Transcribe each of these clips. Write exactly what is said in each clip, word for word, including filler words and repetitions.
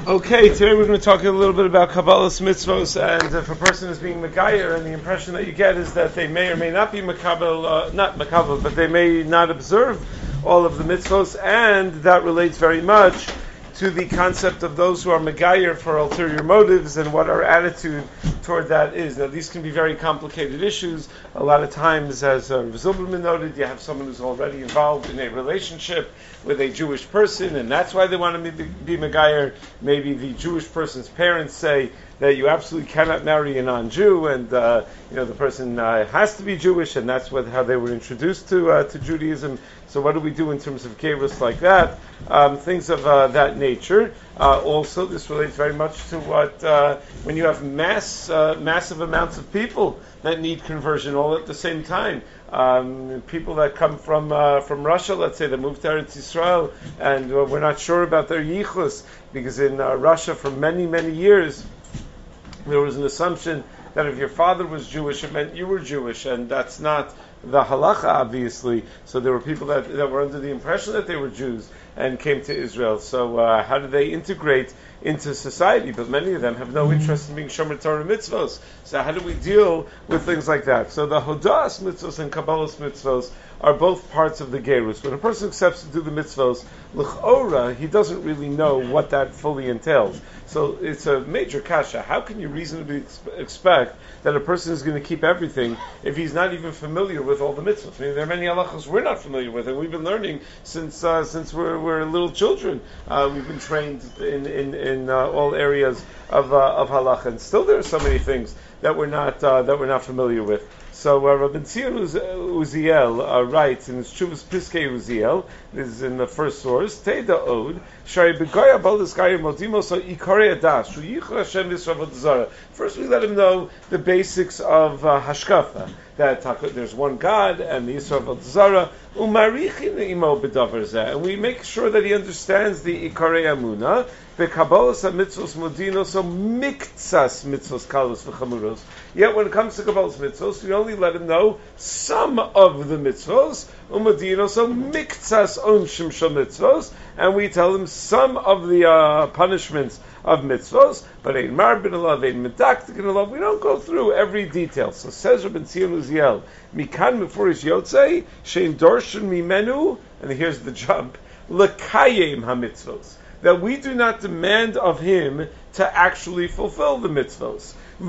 Okay, today we're going to talk a little bit about Kabbalah's mitzvos, and if a person is being Megayer, and the impression that you get is that they may or may not be Makabel, uh, not Makabel, but they may not observe all of the mitzvos, and that relates very much to the concept of those who are Megayer for ulterior motives and what our attitude toward that is. Now, these can be very complicated issues. A lot of times, as uh, Zilberman noted, you have someone who's already involved in a relationship with a Jewish person, and that's why they want to be, be Megayer. Maybe the Jewish person's parents say that you absolutely cannot marry a non-Jew, and uh, you know the person uh, has to be Jewish, and that's what how they were introduced to uh, to Judaism. So what do we do in terms of gerus like that? Um, things of uh, that nature. Uh, also, this relates very much to what uh, when you have mass, uh, massive amounts of people that need conversion all at the same time. Um, people that come from uh, from Russia, let's say, that moved to Eretz Yisrael, and uh, we're not sure about their yichus, because in uh, Russia for many, many years, there was an assumption that if your father was Jewish, it meant you were Jewish, and that's not the halacha, obviously. So there were people that, that were under the impression that they were Jews and came to Israel. So uh, how do they integrate into society? But many of them have no interest in being Shomer Torah mitzvos. So how do we deal with things like that? So the Hodas mitzvos and Kabbalah's mitzvos are both parts of the gerus. When a person accepts to do the mitzvos, l'chora, he doesn't really know what that fully entails. So it's a major kasha. How can you reasonably ex- expect that a person is going to keep everything if he's not even familiar with all the mitzvahs? I mean, there are many halachas we're not familiar with, and we've been learning since uh, since we're, we're little children. Uh, we've been trained in in, in uh, all areas of uh, of halacha, and still there are so many things that we're not uh, that we're not familiar with. So uh, Rabbi Tzion Uz- Uziel uh, writes in his Chuvas Piskei Uziel, this is in the first source, Teda Od, Shari Begoya Baldas Gayim Modimos Ikare Adas, Shu Yichur Hashem Yisrael Zara. First we let him know the basics of uh, Hashkafa, that uh, there's one God, and the Yisrael Zara, Umarichin Imo B'davar Zeh, and we make sure that he understands the Ikare Amuna, the Kabbalas mitzvos Modino, so Miktsas mitzvos Kalos v'Chamuros. Yet when it comes to Kabbalas mitzvos, we only let him know some of the mitzvos, Umadino, so Miktsas Onshim Shal mitzvos, and we tell him some of the uh, punishments of mitzvos, but ein marbin alav, ein medaktik alav. We don't go through every detail. So says Rabbi Tzion Uziel, Mikan Mefurish Yotzei, Shein Dorshin Mimenu, and here's the jump, Lekayim HaMitzvos, that we do not demand of him to actually fulfill the mitzvos.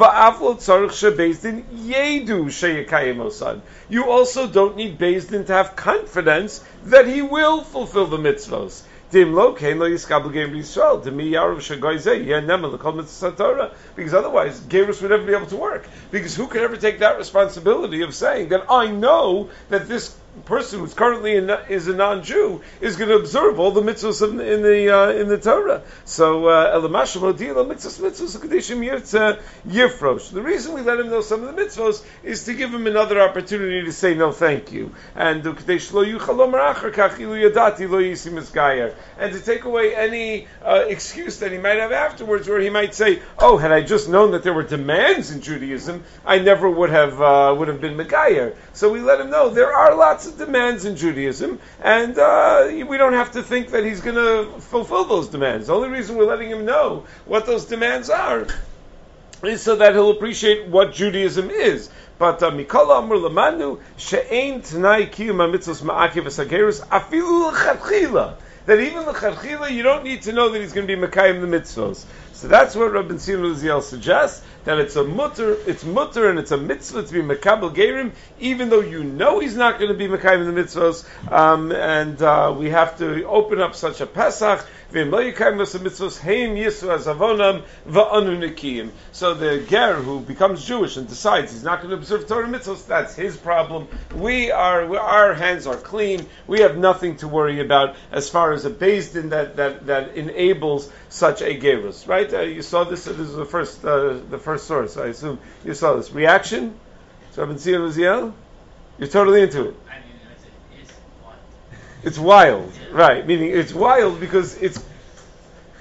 You also don't need Beis Din to have confidence that he will fulfill the mitzvos. Because otherwise, gerus would never be able to work. Because who could ever take that responsibility of saying that I know that this person who's currently in, is a non-Jew is going to observe all the mitzvahs in, in the uh, in the Torah. So elamashem odila mitzvahs mitzvahs kadishim yirtza yifrosh. The reason we let him know some of the mitzvahs is to give him another opportunity to say no, thank you, and and to take away any uh, excuse that he might have afterwards, where he might say, "Oh, had I just known that there were demands in Judaism, I never would have uh, would have been megayer." So we let him know there are lots of demands in Judaism, and uh, we don't have to think that he's going to fulfill those demands. The only reason we're letting him know what those demands are is so that he'll appreciate what Judaism is. But Mikol Amr Lamanu she'ein Tanai Kiyum HaMitzvos Ma'akev Hasagerus Afilu L'Chadchila, that even L'Chadchila you don't need to know that he's going to be Mekayim the mitzvos. So that's what Rabbi Tzion Uziel suggests, that it's a mutter, it's mutter, and it's a mitzvah to be mekabel gerim, even though you know he's not going to be mekayim the mitzvahs, um, and uh, we have to open up such a Pesach. So the ger who becomes Jewish and decides he's not going to observe Torah mitzvahs, that's his problem. We are, we, our hands are clean. We have nothing to worry about as far as a Beis Din that that that enables such a gerus. Right? Uh, you saw this. Uh, this is the first uh, the first source. I assume you saw this reaction. So Rabbi Tzion Uziel, you're totally into it. I mean, it's, it's, It's wild, right? Meaning it's wild because it's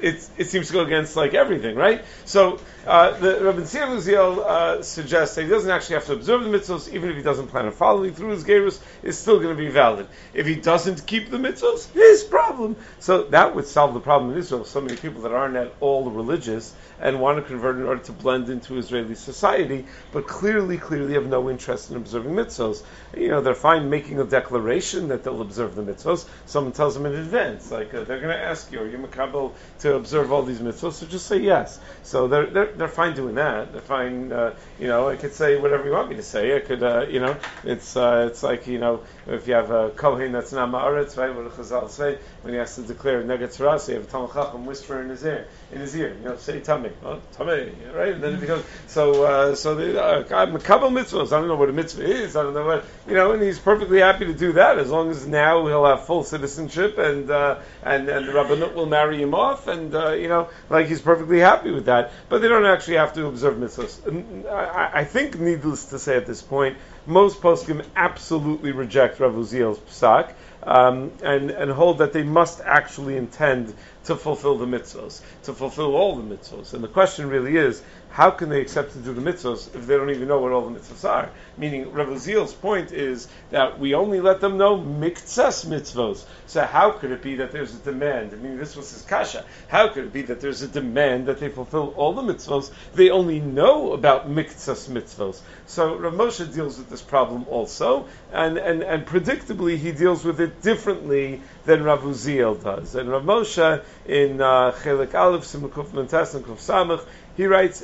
it it seems to go against like everything, right? So uh, the Rabbi Tzia Luziel uh, suggests that he doesn't actually have to observe the mitzvos, even if he doesn't plan on following through his gerus, it's still going to be valid. If he doesn't keep the mitzvos, his problem. So that would solve the problem in Israel. So many people that aren't at all religious and want to convert in order to blend into Israeli society, but clearly, clearly have no interest in observing mitzvos. You know, they're fine making a declaration that they'll observe the mitzvos. Someone tells them in advance, like uh, they're going to ask you, are you makabel to observe all these mitzvos? So just say yes. So they're they're, they're fine doing that. They're fine. Uh, you know, I could say whatever you want me to say. I could, uh, you know, it's uh, it's like, you know, if you have a kohen that's not ma'aretz, right? What the Chazal say when he has to declare neged tzara, so you have a Talmid Chacham whisper in his ear, in his ear, you know, say tummy, oh, tummy, right? And then it becomes so. Uh, so the uh, makabel mitzvahs. I don't know what a mitzvah is. I don't know what, you know, and he's perfectly happy to do that as long as now he'll have full citizenship and uh, and and the Rabbanut will marry him off, and uh, you know, like he's perfectly happy with that. But they don't actually have to observe mitzvahs. And I, I think, needless to say, at this point, most poskim absolutely reject Rav Uziel's psak. Um, and, and hold that they must actually intend to fulfill the mitzvos, to fulfill all the mitzvos. And the question really is, how can they accept to do the mitzvos if they don't even know what all the mitzvos are? Meaning, Rav Uziel's point is that we only let them know miktsas mitzvos. So how could it be that there's a demand? I mean, this was his kasha. How could it be that there's a demand that they fulfill all the mitzvos? They only know about miktsas mitzvos. So Rav Moshe deals with this problem also, and, and, and predictably he deals with it differently than Rav Uziel does. And Rav Moshe in uh, Chelik Aleph, Simukuf Mentes, and Kuf Samach, he writes,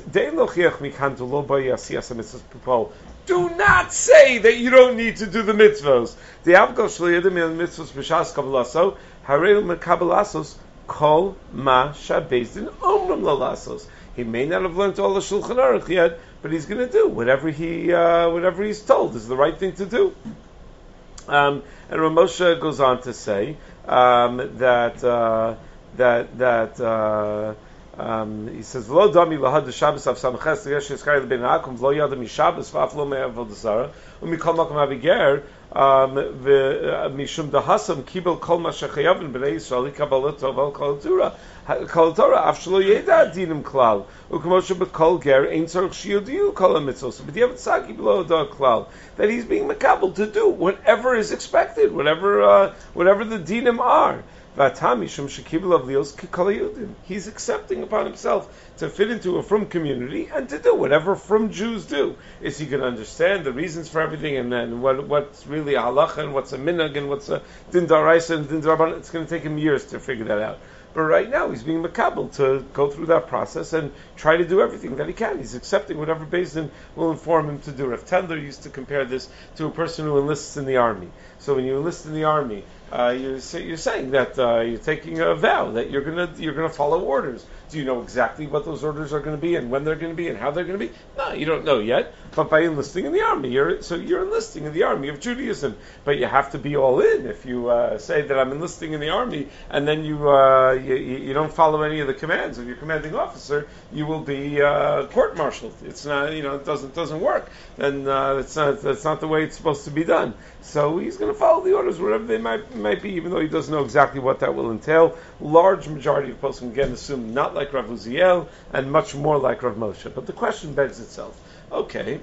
do not say that you don't need to do the mitzvos. The Avgal Shliyadim mitzvos b'shas kabalaso, harei mekabalasos kol ma shabezdin omram lalasos. He may not have learned all the Shulchan Aruch yet, but he's going to do whatever he uh, whatever he's told is the right thing to do. Um, and Rav Moshe goes on to say um, that uh, that that. Uh, Um, he says, "Lo dami lahad Shabbos av samches yesh yiskayel ben akum lo yadam Shabbos va'af lo me'avod zara umikol makom aviger mishum dahasam kibel kol ma shechayavin b'nei Yisrael kabalato val kol Torah kol Torah af shelo yeda dinim klal ukmoshe b'kol ger ein tzarich shiyudiu kol hamitzvos b'diavad saki below da klal, that he's being makabel to do whatever is expected, whatever uh, whatever the dinim are." He's accepting upon himself to fit into a frum community and to do whatever frum Jews do. Is he going to understand the reasons for everything, and then what, what's really a halacha and what's a minhag and what's a din daraisa and din darabanan? It's going to take him years to figure that out. But right now he's being makabel to go through that process and try to do everything that he can. He's accepting whatever Beis Din will inform him to do. Rav Tendler used to compare this to a person who enlists in the army. So when you enlist in the army, uh, you're, say, you're saying that uh, you're taking a vow that you're gonna you're gonna follow orders. Do you know exactly what those orders are going to be and when they're going to be and how they're going to be? No, you don't know yet. But by enlisting in the army, you're so you're enlisting in the army of Judaism. But you have to be all in. If you uh, say that I'm enlisting in the army and then you, uh, you you don't follow any of the commands of your commanding officer, you will be uh, court-martialed. It's not, you know, it doesn't doesn't work. Then uh, it's not that's not the way it's supposed to be done. So he's going to follow the orders, whatever they might might be, even though he doesn't know exactly what that will entail. Large majority of poskim again assume not like Rav Uziel and much more like Rav Moshe. But the question begs itself: okay,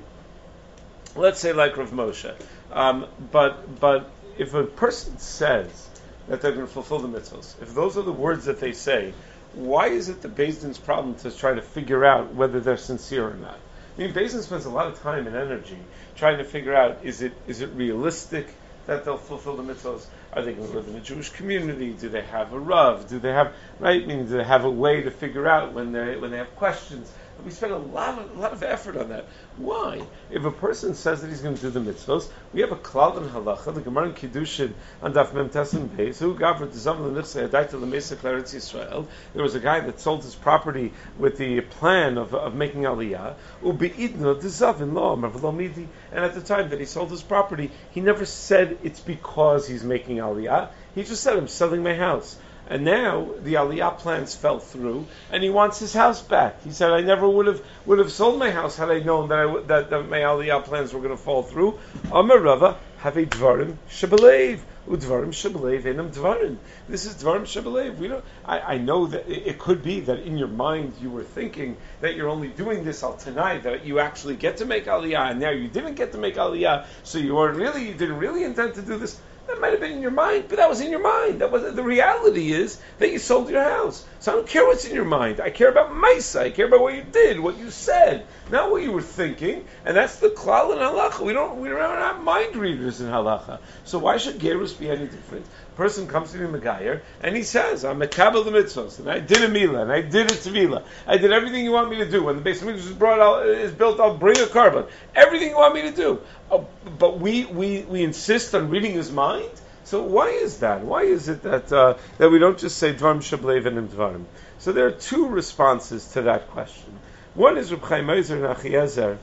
let's say like Rav Moshe, um, but but if a person says that they're going to fulfill the mitzvos, if those are the words that they say, why is it the Beis Din's problem to try to figure out whether they're sincere or not? I mean, Beis Din spends a lot of time and energy trying to figure out, is it is it realistic that they'll fulfill the mitzvos? Are they going to live in a Jewish community? Do they have a rav? Do they have, right? I mean, do they have a way to figure out when they when they have questions? And we spend a lot of a lot of effort on that. Why? If a person says that he's going to do the mitzvos, we have a klal in halacha, the Gemara in Kiddushin on Daf Mem Tesen Beis, who gavra dezav l'nichsei adaita l'meisa Eretz Yisrael. There was a guy that sold his property with the plan of, of making aliyah. Ubeidno dezavin lo amar v'lo midi. And at the time that he sold his property, he never said it's because he's making aliyah. He just said, I'm selling my house. And now the aliyah plans fell through, and he wants his house back. He said, "I never would have would have sold my house had I known that I w- that, that my aliyah plans were going to fall through." Amar Rava, have a dvarim shebelev. Udvarim shebelev enam dvarim. This is dvarim shebelev. We don't. I, I know that it, it could be that in your mind you were thinking that you're only doing this al tonight, that you actually get to make aliyah, and now you didn't get to make aliyah, so you weren't really, you didn't really intend to do this. That might have been in your mind, but that was in your mind. That was the reality is that you sold your house. So I don't care what's in your mind. I care about Maisa. I care about what you did, what you said, not what you were thinking. And that's the klal in halacha. We don't. We don't have mind readers in halacha. So why should gerus be any different? A person comes to me Megayer and he says, "I'm mekabel the mitzvos, and I did a milah, and I did a tevila. I did everything you want me to do. When the base of mitzvah is brought, out, is built, I'll bring a carbon. Everything you want me to do." Oh, but we, we, we insist on reading his mind. So why is that? Why is it that uh, that we don't just say dvarim shebelev and dvarim? So there are two responses to that question. One is Reb Chaim Ozer in Achiezer,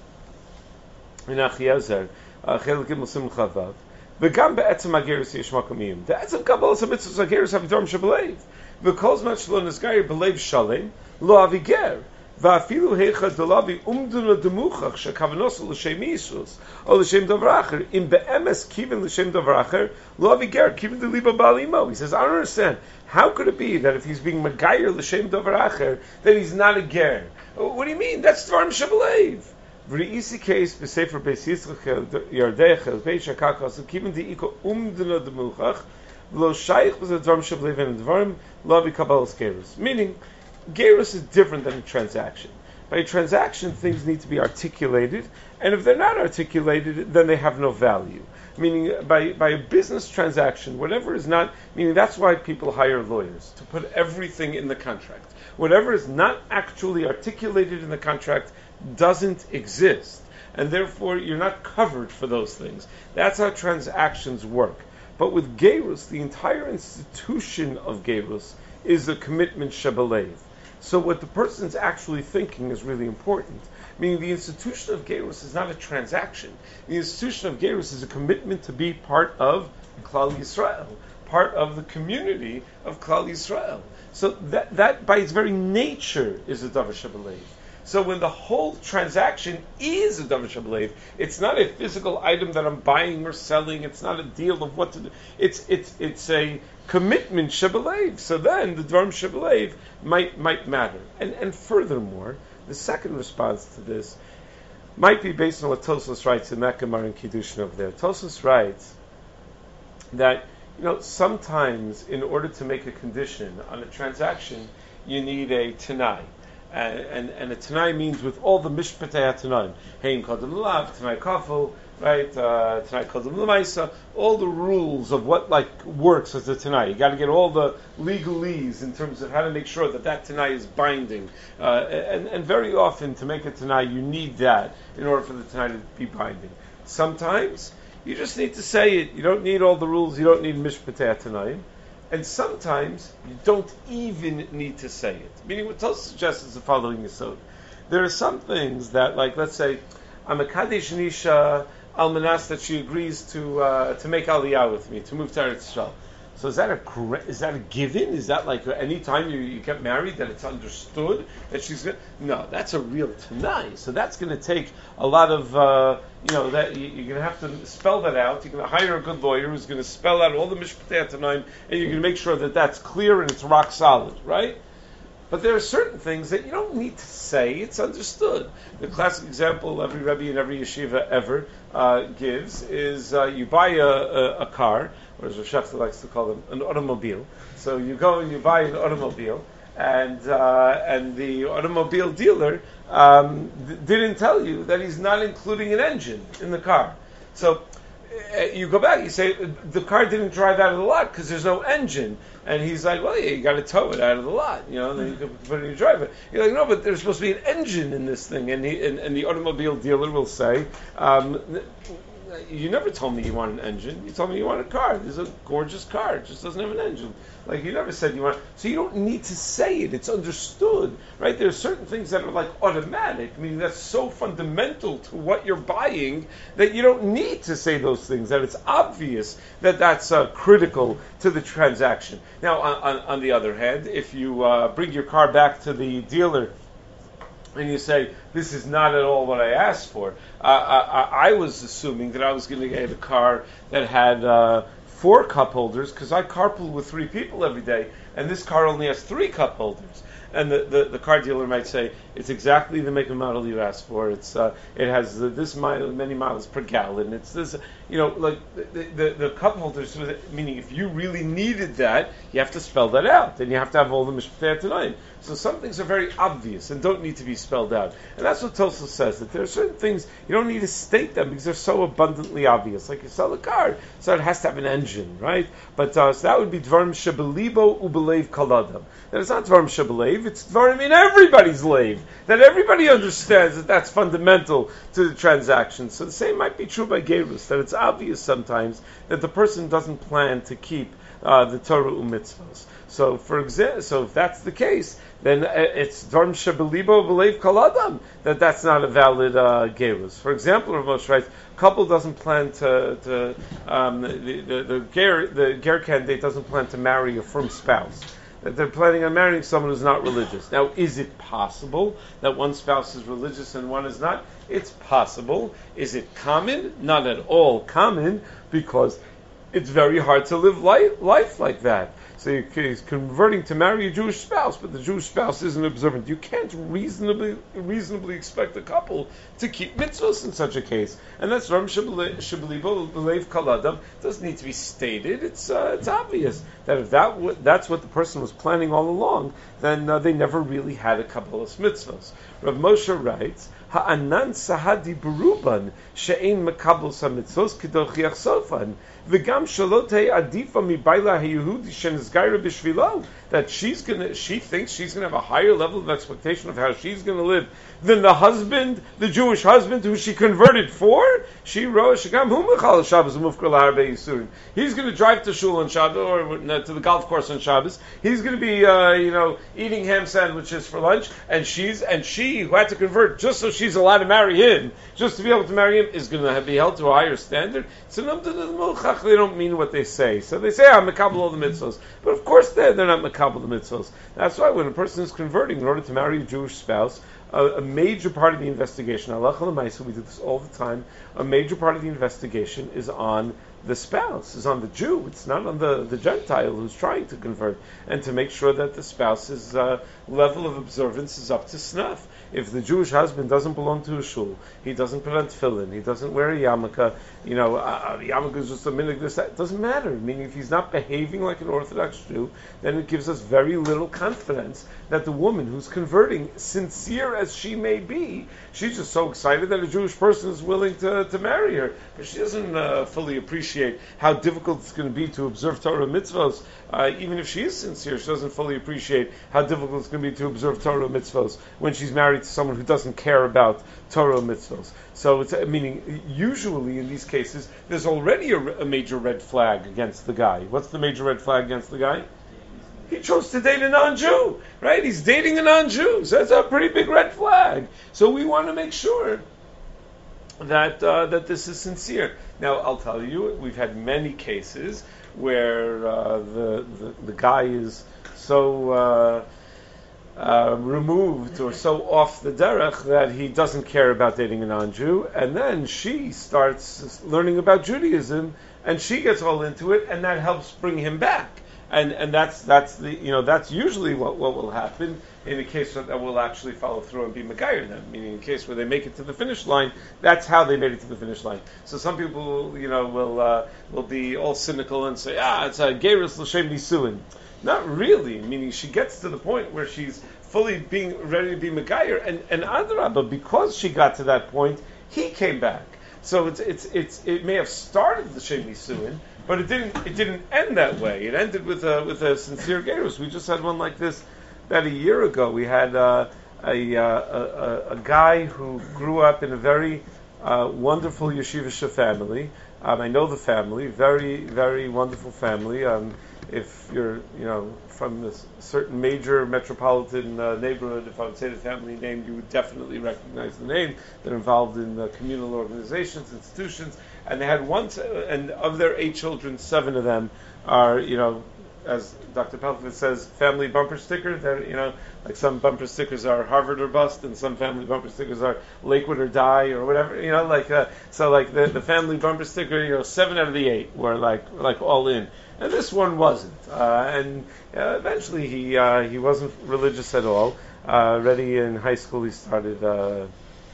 in Achiezer, Chelik Gimel Simon Chavav. V'gam be'etzem hagerus yesh makom iyum. The etzem kabbalas hamitzvos hagerus have dvarim shebelev. V'kol zman shelo nizgayer belev shalem lo aviger. Va'afilu heicha dolavi umduna demuchach shekavanos l'shem yisus or l'shem davar acher im be'emes kivin l'shem davar acher lo aviger kivin deliba ba'alimo. He says, I don't understand. How could it be that if he's being magayer l'shem davar acher, that he's not a ger? What do you mean? That's dvarim shebelev. V'reisi case b'sefer beis Yitzchak yardechel beis shakakos kivin deiko umduna demuchach lo shaykh was a dvarim shebelev and dvarim lo avikabbalas gerus. Meaning, gerus is different than a transaction. By a transaction, things need to be articulated, and if they're not articulated, then they have no value. Meaning, by, by a business transaction, whatever is not, meaning that's why people hire lawyers, to put everything in the contract. Whatever is not actually articulated in the contract doesn't exist, and therefore you're not covered for those things. That's how transactions work. But with gerus, the entire institution of gerus is a commitment shebelev. So what the person's actually thinking is really important. Meaning the institution of gerus is not a transaction. The institution of gerus is a commitment to be part of Klal Yisrael, part of the community of Klal Yisrael. So that, that by its very nature is a davar shebelev. So when the whole transaction is a davar shebelev, it's not a physical item that I'm buying or selling. It's not a deal of what to do. It's it's it's a commitment shebelev. So then the dvarim shebelev might might matter. And and furthermore, the second response to this might be based on what Tosfos writes in that Gemara in Kiddushin over there. Tosfos writes that, you know, sometimes in order to make a condition on a transaction, you need a tanai. And, and, and a Tanai means with all the mishpatei HaTanaim, Hein Kodem L'Lav, Tanai Kafel, right, uh, Tanai Kodem L'Maisa, all the rules of what like works as a Tanai. You got to get all the legalese in terms of how to make sure that that Tanai is binding. Uh, and, and very often to make a Tanai, you need that in order for the Tanai to be binding. Sometimes you just need to say it. You don't need all the rules. You don't need mishpatei HaTanaim. And sometimes you don't even need to say it. Meaning what Tosfos suggests is the following yesod. There are some things that, like, let's say, I'm a Kadesh Nisha Almanas that she agrees to uh, to make Aliyah with me, to move to Eretz Yisrael. So is that a is that a given? Is that like any time you, you get married that it's understood that she's going? No, that's a real Tanai. So that's going to take a lot of uh, you know that you, you're going to have to spell that out. You're going to hire a good lawyer who's going to spell out all the mishpatei HaTanaim, and you're going to make sure that that's clear and it's rock solid, right? But there are certain things that you don't need to say; it's understood. The classic example every Rebbe and every yeshiva ever uh, gives is uh, you buy a, a, a car, or as Rav Shechter likes to call them, an automobile. So you go and you buy an automobile, and uh, and the automobile dealer um, th- didn't tell you that he's not including an engine in the car. So uh, you go back, you say the car didn't drive out of the lot because there's no engine. And he's like, well, yeah, you got to tow it out of the lot, you know, and then you can put it in your driveway. You're like, no, but there's supposed to be an engine in this thing. And, he, and, and the automobile dealer will say, um, you never told me you want an engine. You told me you want a car. There's a gorgeous car. It just doesn't have an engine. Like, you never said you want... So you don't need to say it. It's understood, right? There are certain things that are like automatic. I mean, that's so fundamental to what you're buying that you don't need to say those things, that it's obvious that that's uh, critical to the transaction. Now, on, on, on the other hand, if you uh, bring your car back to the dealer and you say, this is not at all what I asked for. Uh, I, I was assuming that I was going to get a car that had uh, four cup holders, because I carpool with three people every day, and this car only has three cup holders. And the, the, the car dealer might say, it's exactly the make and model you asked for. It's uh, it has the, this mile, many miles per gallon. It's this, you know, like the, the, the cup holders, meaning if you really needed that, you have to spell that out. And you have to have all the mishpatei tonight. So some things are very obvious and don't need to be spelled out. And that's what Tosfos says, that there are certain things you don't need to state them because they're so abundantly obvious. Like you sell a car, so it has to have an engine, right? But uh, so that would be Dvarim Shebelibo Ubelev Kaladam. That it's not Dvarim Shebelev, it's Dvarim in everybody's lave. That everybody understands that that's fundamental to the transaction. So the same might be true by Gerus, that it's obvious sometimes that the person doesn't plan to keep uh, the Torah u'mitzvos. So, for example, so if that's the case, then it's Dvarim Shebelibo Ubelev Kaladam, that that's not a valid uh, Gerus. For example, Rav Moshe writes, couple doesn't plan to, to um, the, the, the, ger, the ger candidate doesn't plan to marry a firm spouse. That they're planning on marrying someone who's not religious. Now, is it possible that one spouse is religious and one is not? It's possible. Is it common? Not at all common, because it's very hard to live life, life like that. So he's converting to marry a Jewish spouse, but the Jewish spouse isn't observant. You can't reasonably reasonably expect a couple to keep mitzvahs in such a case. And that's Ram Shebelibo Belev Kaladam. It doesn't need to be stated. It's uh, it's obvious that if that w- that's what the person was planning all along, then uh, they never really had a Kabbalas mitzvahs. Rav Moshe writes, Ha'anan sahadi beruban she'ein makabel samitzos kedochiach sofan v'gam shalotei adifa mibayla ha'yehudi shenizgaira b'shvilo, that she's gonna, she thinks she's gonna have a higher level of expectation of how she's gonna live than the husband, the Jewish husband who she converted for. She wrote, Shagam hu mechal Shabbos umufkar laharbe yisurim. He's gonna drive to shul on Shabbos, or no, to the golf course on Shabbos. He's gonna be, uh, you know, eating ham sandwiches for lunch, and she's and she who had to convert just so she's allowed to marry him, just to be able to marry him, is going to be held to a higher standard. So they don't mean what they say. So they say, I'm makabel all the mitzvahs. But of course they're, they're not makabel the mitzvahs. That's why when a person is converting in order to marry a Jewish spouse, a, a major part of the investigation, halacha l'maisa, we do this all the time, a major part of the investigation is on the spouse, is on the Jew. It's not on the, the Gentile who's trying to convert, and to make sure that the spouse's uh, level of observance is up to snuff. If the Jewish husband doesn't belong to a shul, he doesn't put on tefillin, he doesn't wear a yarmulke, you know, uh, the yarmulke is just a minute, this, that, it doesn't matter. Meaning, if he's not behaving like an Orthodox Jew, then it gives us very little confidence that the woman who's converting, sincere as she may be, she's just so excited that a Jewish person is willing to, to marry her. But she doesn't uh, fully appreciate how difficult it's going to be to observe Torah mitzvos. Uh, even if she is sincere, she doesn't fully appreciate how difficult it's going to be to observe Torah mitzvos when she's married to someone who doesn't care about Torah mitzvos. So it's uh, meaning usually in these cases there's already a, a major red flag against the guy. What's the major red flag against the guy? He chose to date a non-Jew, right? He's dating a non-Jew, so that's a pretty big red flag. So we want to make sure that uh, that this is sincere. Now, I'll tell you, we've had many cases where uh, the, the the guy is so uh, uh, removed or so off the derech that he doesn't care about dating a non-Jew, and then she starts learning about Judaism, and she gets all into it, and that helps bring him back. And and that's that's the you know that's usually what, what will happen in a case that will actually follow through and be megayer them. Meaning, in a case where they make it to the finish line, that's how they made it to the finish line. So some people you know will uh, will be all cynical and say, ah, it's a gerus l'shem nisuin. Not really. Meaning, she gets to the point where she's fully being ready to be megayer, and and adrabah, because she got to that point, he came back. So it's it's it's it may have started the shem nisuin, but it didn't. It didn't end that way. It ended with a with a sincere gerus. We just had one like this about a year ago. We had uh, a, uh, a a guy who grew up in a very uh, wonderful yeshivish family. Um, I know the family, very very wonderful family. Um, if you're you know from a certain major metropolitan uh, neighborhood, if I would say the family name, you would definitely recognize the name. They're involved in uh, communal organizations, institutions. And they had one, t- and of their eight children, seven of them are, you know, as Doctor Pelford says, family bumper sticker. That, you know, like some bumper stickers are Harvard or bust, and some family bumper stickers are Lakewood or die or whatever. You know, like uh, so like the, the family bumper sticker, you know, seven out of the eight were like like all in, and this one wasn't. Uh, and uh, eventually he uh, he wasn't religious at all. Uh, already in high school he started uh,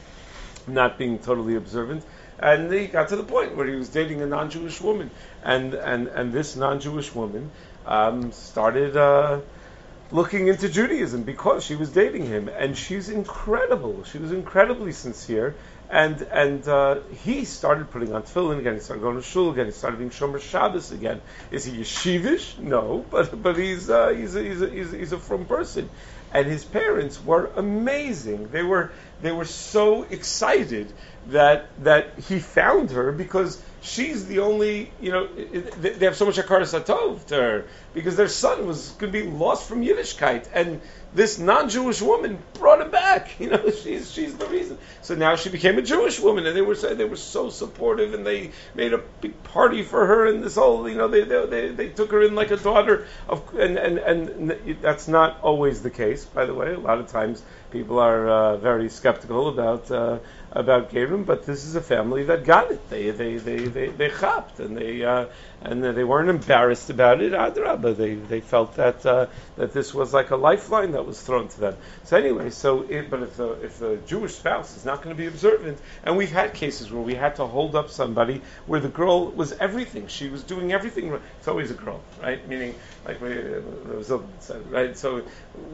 not being totally observant. And he got to the point where he was dating a non-Jewish woman, and and, and this non-Jewish woman um, started uh, looking into Judaism because she was dating him, and she's incredible. She was incredibly sincere, and and uh, he started putting on tefillin again. He started going to shul again. He started being shomer Shabbos again. Is he yeshivish? No, but but he's uh, he's a, he's a, he's a, he's a frum person, and his parents were amazing. They were they were so excited that that he found her because she's the only, you know, they have so much hakaras hatov to her because their son was going to be lost from Yiddishkeit, and this non-Jewish woman brought him back. You know, she's she's the reason. So now she became a Jewish woman, and they were they were so supportive, and they made a big party for her, and this whole, you know, they they they, they took her in like a daughter of, and, and and that's not always the case, by the way. A lot of times people are uh, very skeptical about uh, about Gerim, but this is a family that got it. They they they they they chapped, and they uh, and they weren't embarrassed about it. Adrabah, they they felt that uh, that this was like a lifeline that was thrown to them. So anyway, so it, but if the if the Jewish spouse is not going to be observant, and we've had cases where we had to hold up somebody where the girl was everything. She was doing everything right. It's always a girl, right? Meaning, like we, there was a, right. So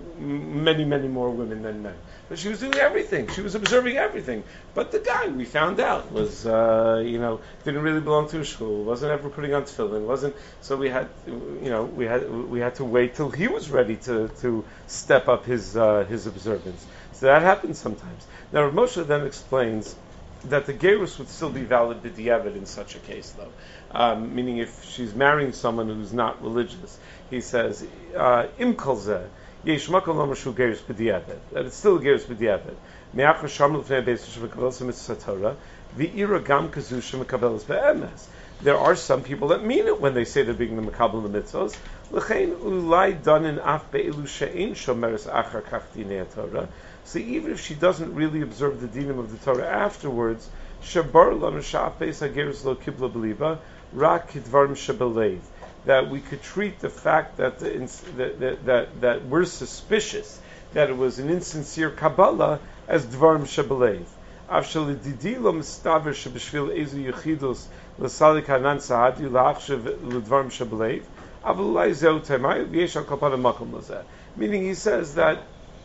many many more women than men. But she was doing everything. She was observing everything. But the guy, we found out, was, uh, you know, didn't really belong to a school, wasn't ever putting on tefillin, wasn't, so we had, you know, we had we had to wait till he was ready to, to step up his uh, his observance. So that happens sometimes. Now, Rav Moshe then explains that the gerus would still be valid b'diavad in such a case, though. Um, meaning if she's marrying someone who's not religious. He says, im kol zeh, yesh makom lomar shu gerus b'diavad. That it's still a gerus b'diavad. Me'achar shamru l'fnei beis shemekabelas mitzvos Torah, v'ira gam kazu shemekabelas be'emes. There are some people that mean it when they say they're being the mekabel the mitzvos. L'chein ulai danin af be'ilu she'ein shomeres achar kach dinei Torah. So even if she doesn't really observe the dinim of the Torah afterwards, shabar lanu sha'af beis hagerus lo kibla b'liba rak kidvarim shebelev. That we could treat the fact that, the, that, that, that, that we're suspicious that it was an insincere Kabbalah as Dvarim Shebelev. Avshal Didi lo mistaver shebeshvil ezu yechidus l'salik hanan sahadi la'achshav l'Dvarim Shebelev avulai zeu temai v'yesh al kapana makom l'zeh. Meaning, he says that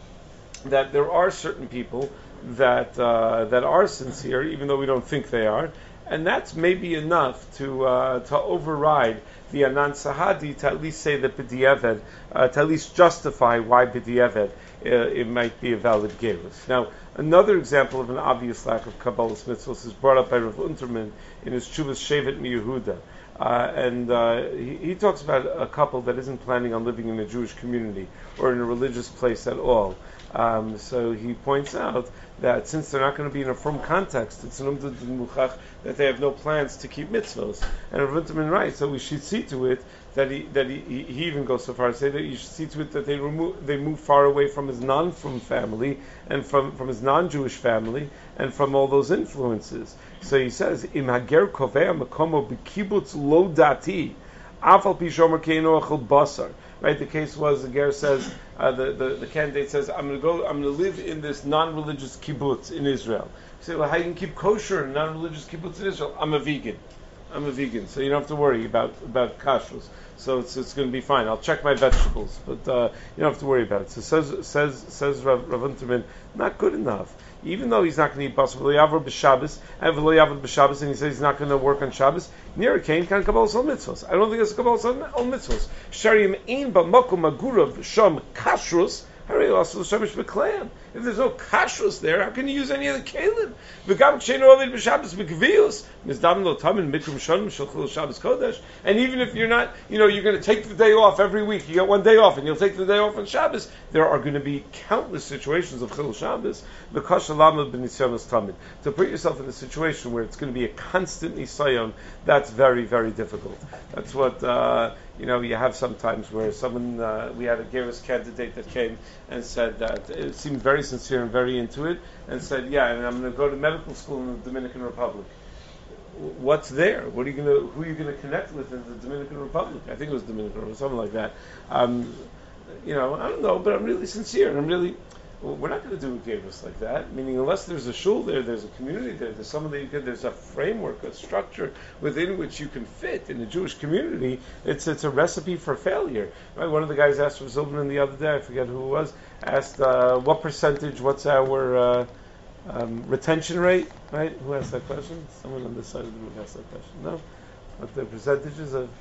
that there are certain people that uh, that are sincere, even though we don't think they are, and that's maybe enough to uh, to override the Anan Sahadi, to at least say that B'diavad, uh, to at least justify why B'diavad uh, it might be a valid gerus. Now, another example of an obvious lack of Kabbalah's mitzvos is brought up by Rav Unterman in his Chuvas Shevet MiYehuda. Uh, and uh, he, he talks about a couple that isn't planning on living in a Jewish community or in a religious place at all. Um, so he points out that since they're not going to be in a firm context, it's an umdud muchach that they have no plans to keep mitzvos. And Rav Unterman writes, so we should see to it that he that he, he even goes so far as to say that you should see to it that they remove they move far away from his non-frum family and from, from his non-Jewish family and from all those influences. So he says, Im hager kovea makomo b'kibbutz lo dati, afal pi shomer keino achel basar. Right, the case was the ger says uh, the, the the candidate says I'm going to go I'm going to live in this non-religious kibbutz in Israel. You say, well, how you can keep kosher in non-religious kibbutz in Israel? I'm a vegan. I'm a vegan, so you don't have to worry about about kashrus. So it's it's going to be fine. I'll check my vegetables, but uh, you don't have to worry about it. So says says says Rav, Rav Unterman, not good enough. Even though he's not going to eat basar v'loyavar b'Shabbos, and v'loyavar b'Shabbos, and he says he's not going to work on Shabbos, near a kain can kabbalas al mitzvos. I don't think it's kabbalas al mitzvos. Sharim ein b'makom agurav sham kashrus. If there's no kashrus there, how can you use any of the kalim? And even if you're not, you know, you're going to take the day off every week. You get one day off, and you'll take the day off on Shabbos. There are going to be countless situations of chilul Shabbos. To put yourself in a situation where it's going to be a constant nisayon, that's very, very difficult. That's what uh, you know, you have sometimes where someone, uh, we had a Gerus candidate that came and said that it seemed very sincere and very into it, and said, yeah, and I'm going to go to medical school in the Dominican Republic. What's there? What are you going to? Who are you going to connect with in the Dominican Republic? I think it was Dominican or something like that. Um, you know, I don't know, but I'm really sincere, and I'm really. Well, we're not going to do a Gerus like that. Meaning, unless there's a shul there, there's a community there, there's someone that you can. There's a framework, a structure within which you can fit in the Jewish community. It's it's a recipe for failure. Right? One of the guys asked for Zilberman the other day. I forget who it was. Asked uh, what percentage? What's our uh, Um, retention rate, right? Who asked that question? Someone on this side of the room asked that question. No? What the percentages of?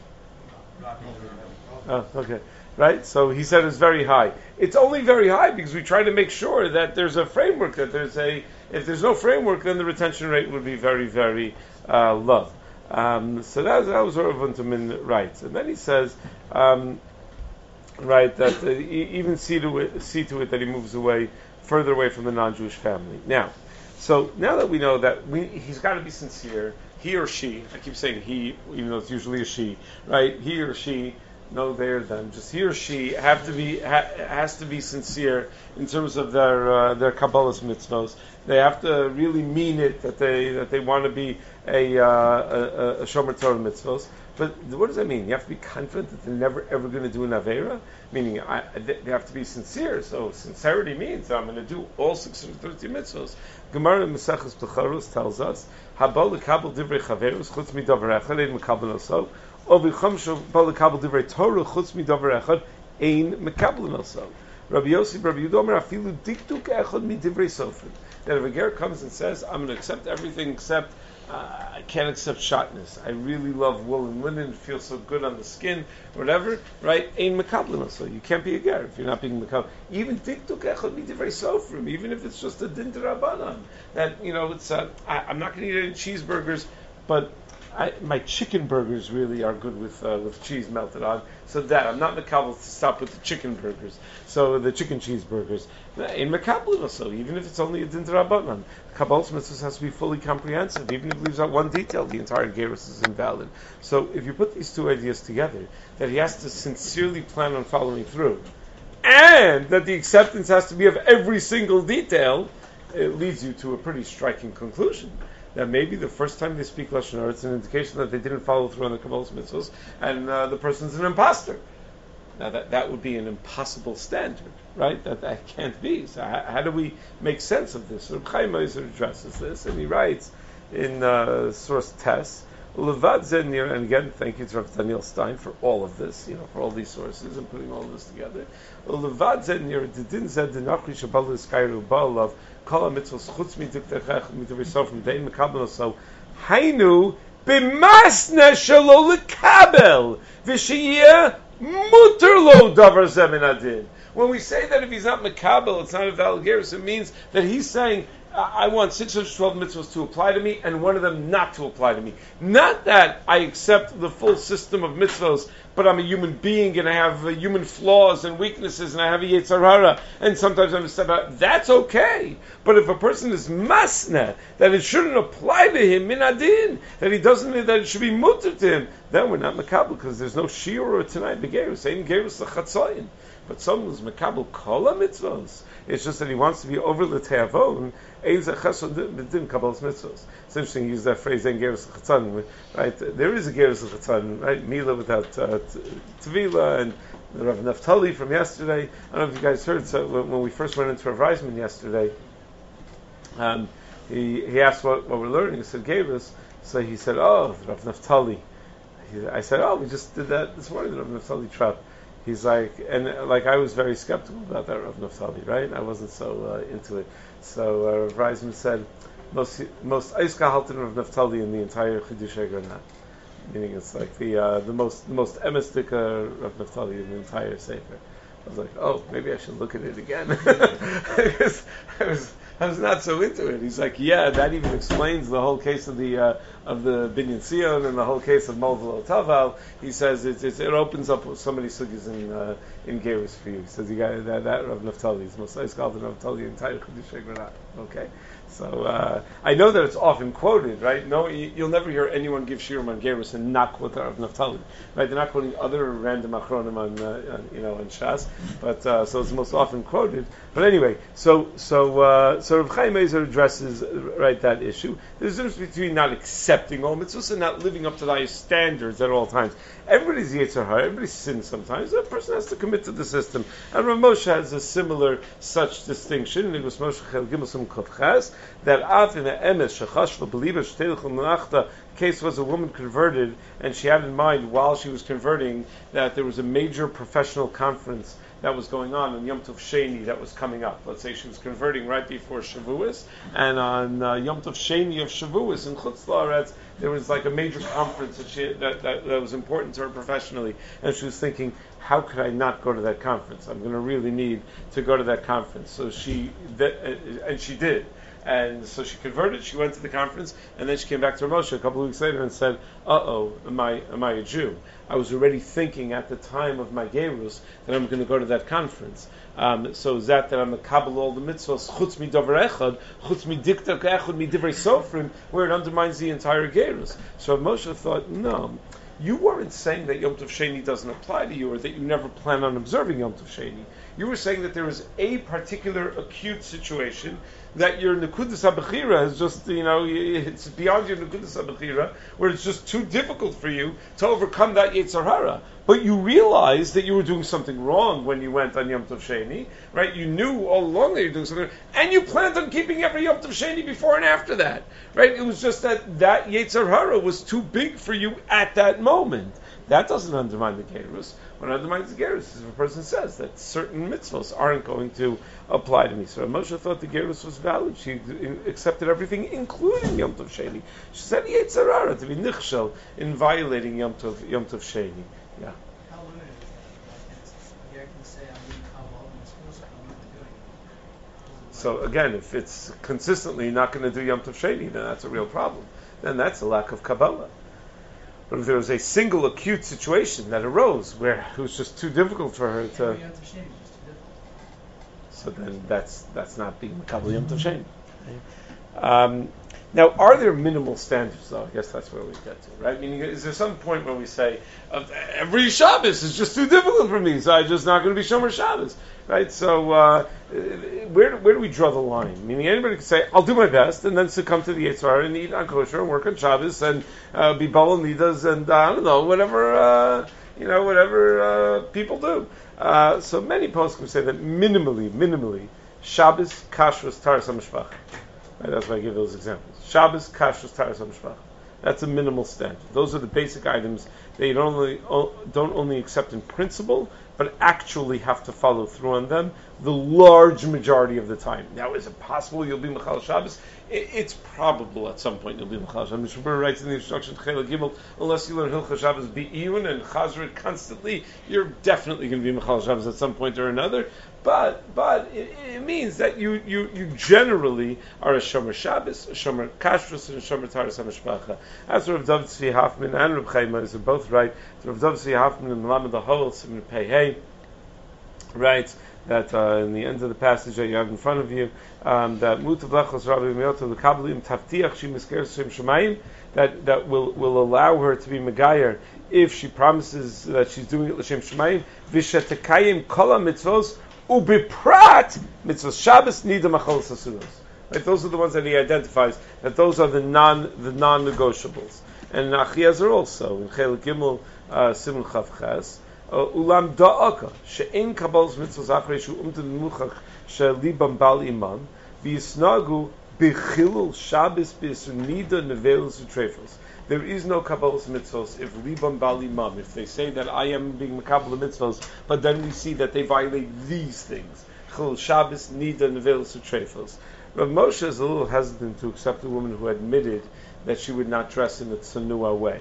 Oh, okay. Right? So he said it's very high. It's only very high because we try to make sure that there's a framework, that there's a, if there's no framework, then the retention rate would be very, very uh, low. Um, so that, that was Rav Unterman writes. And then he says, um, right, that uh, even see to it, see to it that he moves away further away from the non-Jewish family. Now, so now that we know that we, he's got to be sincere, he or she, I keep saying he, even though it's usually a she, right? He or she, no they or them, just he or she have to be ha, has to be sincere in terms of their uh, their Kabbalah's mitzvos. They have to really mean it that they that they want to be a uh, a, a Shomer Torah mitzvos. But what does that mean? You have to be confident that they're never ever going to do an Aveira? Meaning, I, they have to be sincere. So sincerity means that I'm going to do all six hundred thirty mitzvahs. Gemara Maseches Becharus tells us, Habal lekabel divrei chaverus chutz midavar echad ein mekabel oso, o v'cham shabal lekabel divrei Torah chutz midavar echad ein mekabel oso. Rabbi Yossi, Rabbi Yudomer, afilu diktuk echad midivrei sofrim. That if a ger comes and says, I'm going to accept everything except Uh, I can't accept shotness. I really love wool and linen. It feels so good on the skin, whatever, right? Ein mekablim. So you can't be a ger if you're not being mekablim. Even tiktuk echad midivrei sofrim, even if it's just a din d'Rabbanan. That, you know, it's uh, I, I'm not going to eat any cheeseburgers, but I, my chicken burgers really are good with uh, with cheese melted on. So that I'm not mekabel to stop with the chicken burgers. So the chicken cheeseburgers. In mekabel also, even if it's only a din d'Rabbanan, Kabbalah's mitzvahs has to be fully comprehensive. Even if it leaves out one detail, the entire gerus is invalid. So if you put these two ideas together, that he has to sincerely plan on following through, and that the acceptance has to be of every single detail, it leads you to a pretty striking conclusion. That maybe the first time they speak Lashon Hara, it's an indication that they didn't follow through on the Kabbalah's mitzvahs, and uh, the person's an imposter. Now that that would be an impossible standard, right? That that can't be. So how, how do we make sense of this? Reb Chaim Ozer addresses this, and he writes in uh, source Tess, Levad Zenir, and again, thank you to Rav Daniel Stein for all of this, you know, for all these sources and putting all of this together. Levad Zenir, Didin Zed Dinachri Shabal Iskairu Ba'alav Kol HaMitzvos Chutz Midiktechech Midivisof Midein Mekabel So Hainu B'masna Shelo Lekabel V'shiyeh Muter Lo Davar Zemin Adin. When we say that if he's not Mekabel, it's not a valid gerus, it means that he's saying, I want six hundred twelve mitzvahs to apply to me and one of them not to apply to me. Not that I accept the full system of mitzvahs, but I'm a human being and I have uh, human flaws and weaknesses and I have a Yetzer Hara and sometimes I'm a step out. That's okay. But if a person is masna, that it shouldn't apply to him, min adin, that he doesn't, that it should be mutter to him, then we're not makabel because there's no shiur or tonight begerus. Same gerus the chatzayin. But someone who's makabel kol mitzvahs, it's just that he wants to be over the te'avon. It's interesting you use that phrase, "En gerus l'chatzan," right? There is a gerus l'chatzan, right? Mila without uh, tevila, and the Rav Naftali from yesterday. I don't know if you guys heard. So when, when we first went into Rav Reisman yesterday, um, he he asked what, what we're learning. He said gerus. So he said, "Oh, Rav Naftali." He, I said, "Oh, we just did that this morning, Rav Naftali trap." He's like, and uh, like I was very skeptical about that Rav Naftali, right? I wasn't so uh, into it. So uh, Rav Reisman said, most most Eiska Halton Rav Naftali in the entire Chidushei Granat, meaning it's like the uh, the most the most emistic uh, Rav Naftali in the entire Sefer. I was like, oh, maybe I should look at it again. I was I was I was not so into it. He's like, yeah, that even explains the whole case of the uh, of the Binyan Sion and the whole case of Molvel Taval. He says it, it, it opens up so many sugis in uh, in Gerus for you. He says you got that, that Rav Naftali is most nice called Rav Naftali entire Chiddushei Granat. Okay. So uh, I know that it's often quoted, right? No, you, you'll never hear anyone give shiurim on Gerus and not quote Rav Naftali, right? They're not quoting other random achronim on, uh, on you know, on Shas, but uh, so it's most often quoted. But anyway, so so uh, so Rav Chaim Ozer addresses right that issue. There's a difference between not accepting all mitzvahs and not living up to the highest standards at all times. Everybody's Yetzer Hara, everybody sins sometimes. A person has to commit to the system, and Rav Moshe has a similar such distinction. It was Moshe Chel Gimel Kovches that af in the emes shechash v'beliba shteilch l'nachta case was a woman converted, and she had in mind while she was converting that there was a major professional conference that was going on on Yom Tov Sheni that was coming up. Let's say she was converting right before Shavuos, and on uh, Yom Tov Sheni of Shavuos in Chutz La'aretz, there was like a major conference that, she, that, that, that was important to her professionally, and she was thinking, how could I not go to that conference? I'm going to really need to go to that conference. So she, that, and she did. And so she converted, she went to the conference, and then she came back to her Moshe a couple of weeks later and said, uh-oh, am I, am I a Jew? I was already thinking at the time of my Gerus that I'm going to go to that conference. Um, so is that that I'm a Kabbalah all the mitzvahs, chutz mi davar echad, chutz mi dikta echad mi divrei sofrim, where it undermines the entire Gerus. So Moshe thought, no, you weren't saying that Yom Tov Sheni doesn't apply to you or that you never plan on observing Yom Tov Sheni. You were saying that there is a particular acute situation that your Nekudas HaBechira is just, you know, it's beyond your Nekudas HaBechira, where it's just too difficult for you to overcome that Yetzer Hara. But you realized that you were doing something wrong when you went on Yom Tov Sheni, right? You knew all along that you were doing something, and you planned on keeping every Yom Tov Sheni before and after that, right? It was just that that Yetzer Hara was too big for you at that moment. That doesn't undermine the Gerus. What undermines the Gerus is if a person says that certain mitzvahs aren't going to apply to me. So Moshe thought the Gerus was valid. She accepted everything, including Yom Tov Sheni. She said Yetzer Hara to be nichshel in violating Yom Tov, Yom Tov Sheni. Yeah. How limited is it? Like, I can say I'm doing Kabbalah and it's supposed to I'm not doing it. So again, if it's consistently not going to do Yom Tov Sheni, then that's a real problem. Then that's a lack of Kabbalah. But if there was a single acute situation that arose where it was just too difficult for her to, so then that's that's not being Kabbalah Yom Tov Sheni. Um, now, are there minimal standards, though? I guess that's where we get to, right? Meaning, is there some point where we say, uh, every Shabbos is just too difficult for me, so I'm just not going to be Shomer Shabbos, right? So, uh, where where do we draw the line? Meaning, anybody can say, I'll do my best, and then succumb to the Yetzer Hara and eat on kosher and work on Shabbos and uh, be Baal Nidas and, uh, I don't know, whatever, uh, you know, whatever uh, people do. Uh, so many poskim say that minimally, minimally, Shabbos, Kashrus, Taras HaMishpach. Right, that's why I give those examples. Shabbos, Kashrus, Taras HaMishpach. That's a minimal standard. Those are the basic items that you don't only, don't only accept in principle, but actually have to follow through on them the large majority of the time. Now, is it possible you'll be Mechal Shabbos? It, it's probable at some point you'll be Mechal Shabbos. Mishnah Berurah writes in the instruction to Chela Gimel, unless you learn Hilchah Shabbos Be'iyun and Chazrit constantly, you're definitely going to be Mechal Shabbos at some point or another. But but it, it means that you, you, you generally are a Shomer Shabbos, a Shomer Kashrus, and a Shomer Taras HaMishpacha. As Rav David Tzvi Hoffman and Rav Chaim Ozer are both right. Rav David Tzvi Hoffman in Lamed HaHol, Siman Pei Hey, writes that uh, in the end of the passage that you have in front of you, um, that Mutav Lechos Rabbi Miyoto L'Kablim Tavtiach She Misker Shem Shemayim, that that will will allow her to be Megayer if she promises that she's doing it L'Shem Shemayim, V'shetekayim Kol HaMitzvos Ubiprat Mitzvos Shabbos Nida Machol Sasudos. Right, those are the ones that he identifies that those are the non the non-negotiables. And in Achiezer also in Chel Gimel uh, Siman Chav Ches. Ulam da'aka she'en kabbalas mitzvos achrei shu umten muchach she'libam bal iman v'yisnagu b'chilul Shabbos b'sunida nevelus u'trefos. There is no kabbalas mitzvos if libam bal iman, if they say that I am being mekabel mitzvos, but then we see that they violate these things. Chilul Shabbos, nida, nevelus u'trefos. Rav Moshe is a little hesitant to accept a woman who admitted that she would not dress in a tsanua way.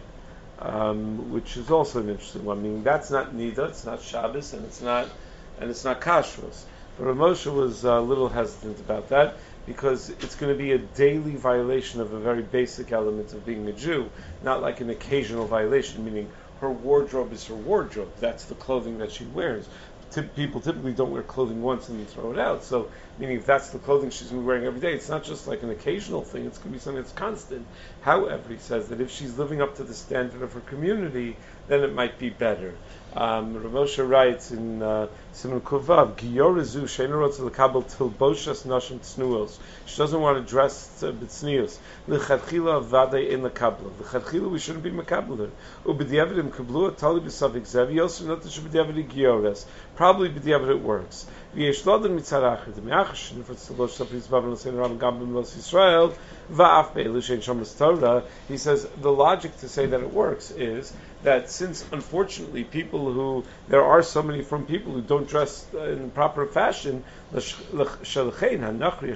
Um, which is also an interesting one. I mean, that's not Nida, it's not Shabbos, and it's not and it's not Kashrus. But Rav Moshe was a little hesitant about that. because it's going to be a daily violation of a very basic element of being a Jew, not like an occasional violation, meaning her wardrobe is her wardrobe. That's the clothing that she wears. Tip, people typically don't wear clothing once and then throw it out. So, meaning if that's the clothing she's going to be wearing every day, it's not just like an occasional thing, it's going to be something that's constant. However, he says that if she's living up to the standard of her community, then it might be better. Um, Rav Moshe writes in uh, Simon Kuvav, Giyorezu she'enarotz lekabel tilboshas nashim tznuos. She doesn't want to dress uh, b'tznius. L'chadchila vade in lekabla. L'chadchila we shouldn't be mekabler. U'b'diavad imkablu tali b'savik zev yosef not that b'diavad giyores. Probably b'diavad it works. V'yesh loden mitzad achar. The me'achar shenifat tzlosh sapris bavan l'sein ram gam b'mos Yisrael va'af be'elu she'en shomas Torah. He says the logic to say that it works is that since unfortunately people who there are so many from people who don't dress uh, in proper fashion, she'll blame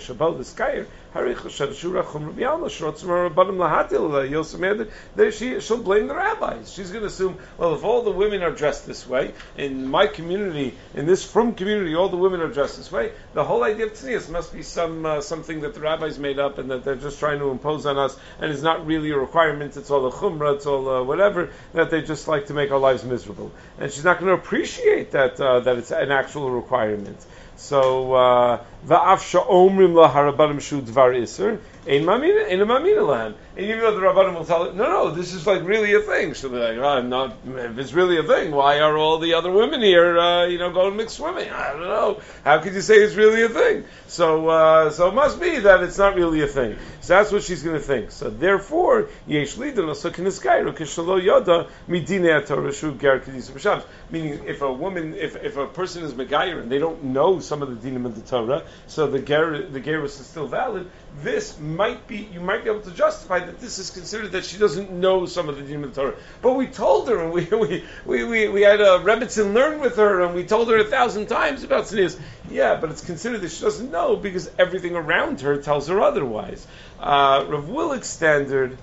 the rabbis. She's going to assume, well, if all the women are dressed this way, in my community, in this frum community, all the women are dressed this way, the whole idea of tznius must be some uh, something that the rabbis made up and that they're just trying to impose on us, and is not really a requirement, it's all a chumrah, it's all uh, whatever, that they just like to make our lives miserable. And she's not going to appreciate that uh, that it's an actual requirement. So, va'af sha'omrim la harabanim shu dvar iser, ein mamina, ein mamina lahem. And even though the rabbanim will tell it, no, no, this is like really a thing. She'll be like, oh, I'm not. If it's really a thing, why are all the other women here, uh, you know, going mixed swimming? I don't know. How could you say it's really a thing? So, uh, so it must be that it's not really a thing. So that's what she's going to think. So therefore, yesh lidan also kiniskayru kishalo yoda midine Torah shu ger kedisa b'shabbos. Meaning, if a woman, if if a person is megayer and they don't know some of the dinim of the Torah, so the ger the gerus is still valid. This might be, you might be able to justify that this is considered that she doesn't know some of the dinim of the Torah. But we told her, and we we we we, we had a Rebbetzin learn with her, and we told her a thousand times about tznius. Yeah, but it's considered that she doesn't know because everything around her tells her otherwise. Uh, Rav Willick's standard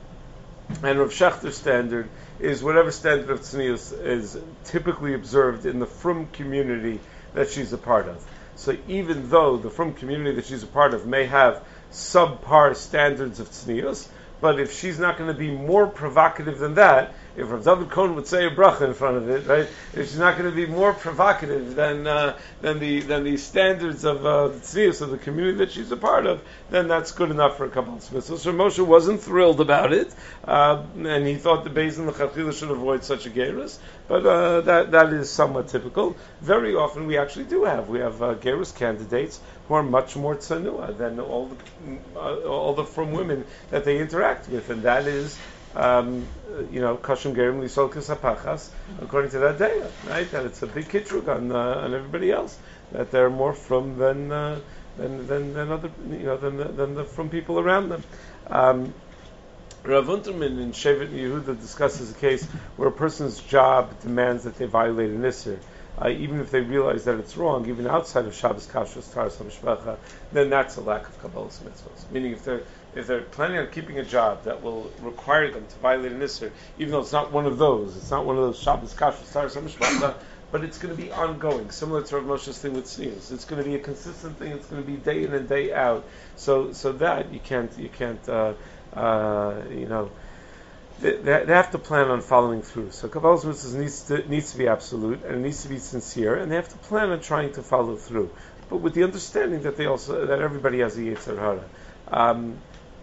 and Rav Shechter's standard is whatever standard of tznius is typically observed in the frum community that she's a part of. So even though the frum community that she's a part of may have subpar standards of tznius, but if she's not going to be more provocative than that, if Rav David Cohen would say a bracha in front of it, right? If she's not going to be more provocative than uh, than the than the standards of uh, the tznius of the community that she's a part of, then that's good enough for a couple of mitzvahs. So Moshe wasn't thrilled about it, uh, and he thought the Beis Din L'chadchila should avoid such a gerus. But uh, that that is somewhat typical. Very often we actually do have we have uh, gerus candidates who are much more tzanua than all the uh, all the from women that they interact with, and that is. Um, you know, kashim gerim lisol kisapachas, according to that data, right? That it's a big kitrug on uh, on everybody else. That they're more from than uh, than, than than other, you know, than the, than the from people around them. Um, Rav Unterman in Shevet Yehuda discusses a case where a person's job demands that they violate an isser. Uh, even if they realize that it's wrong, even outside of Shabbos Kashrus Taras HaMishpacha, then that's a lack of Kabbalas mitzvahs. Meaning, if they're if they're planning on keeping a job that will require them to violate an isser, even though it's not one of those, it's not one of those Shabbos Kashrus Taras HaMishpacha, but it's going to be ongoing, similar to Rav Moshe's thing with tznius. It's going to be a consistent thing. It's going to be day in and day out. So, so that you can't, you can't, uh, uh, you know. They, they have to plan on following through. So Kabbalas mitzvahs needs to needs to be absolute and it needs to be sincere, and they have to plan on trying to follow through, but with the understanding that they also that everybody has a yetzer hara. Um,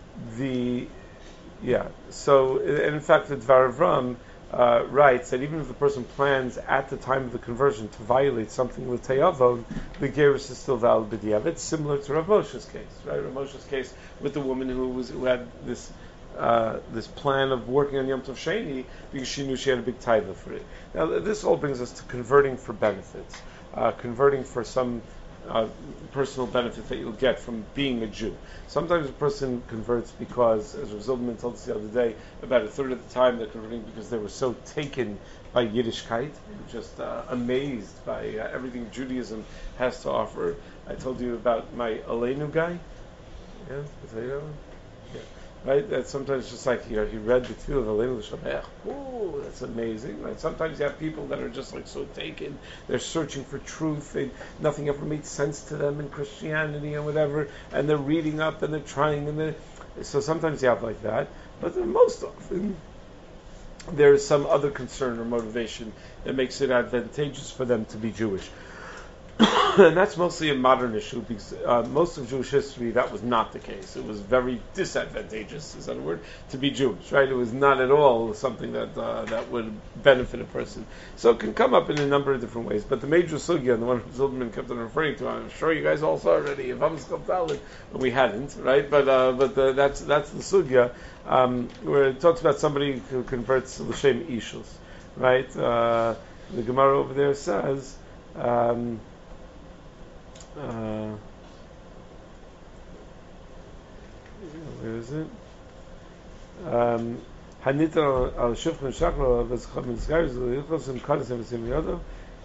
the yeah. So and in fact, the Dvar Avram uh, writes that even if the person plans at the time of the conversion to violate something with Teyavon, the gerus is still valid b'diavad, similar to Rav Moshe's case, right? Rav Moshe's case with the woman who was who had this. Uh, this plan of working on Yom Tov Sheni because she knew she had a big taiva for it. Now, this all brings us to converting for benefits, uh, converting for some uh, personal benefit that you'll get from being a Jew. Sometimes a person converts because, as Rav Zilberman told us the other day, about a third of the time they're converting because they were so taken by Yiddishkeit, just uh, amazed by uh, everything Judaism has to offer. I told you about my Aleinu guy. Yeah, did I tell you that one? Yeah. right? That sometimes just like, you know, he read the Tefillah of Aleinu L'Shamech. Ooh, that's amazing, right? Sometimes you have people that are just like so taken, they're searching for truth, and nothing ever made sense to them in Christianity and whatever, and they're reading up and they're trying, and they're, so sometimes you have like that, but most often there is some other concern or motivation that makes it advantageous for them to be Jewish. And that's mostly a modern issue, because uh, most of Jewish history that was not the case. It was very disadvantageous, is that a word, to be Jewish, right? It was not at all something that uh, that would benefit a person. So it can come up in a number of different ways. But the major sugya, and the one Zilberman kept on referring to, I'm sure you guys all saw already, if I'm Skaltalid, but we hadn't, right? But uh, but the, that's that's the sugya, um, where it talks about somebody who converts to L'Shem Ishus, right? Uh, the Gemara over there says. Um, Uh, where is it? Hanita al Shufran Shakra was coming skies, the Yukos and Kadas and Simiyodo.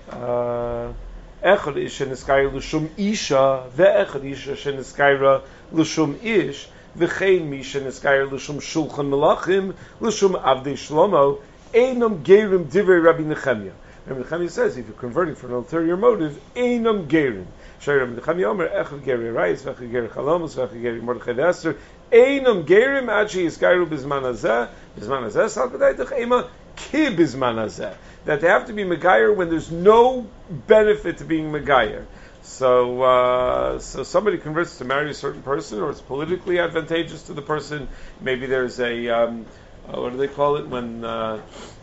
Echad Ish and Sky Lushum Isha, the Echad Isha and Skyra Lushum Ish, the Chain Mish and Sky Lushum Shulchan Malachim, Lushum Avdei Shlomo, Einam Gerim Divrei Rabbi Nechemia. Rabbi Nechemia says if you're converting for an ulterior motive, Einam Gerim. Shayram Nechemia Omer Echad Geri Rais, Echad Geri Chalomos, Echad Geri Mordechai Esther, Einam Gerim Achi Yiskairu Bizman Hazeh, Bizman Hazeh Salkadai Ema Ki Bizman Hazeh. That they have to be Megayer when there's no benefit to being Megayer. So, uh, so somebody converts to marry a certain person, or it's politically advantageous to the person. Maybe there's a um, uh, what do they call it when uh,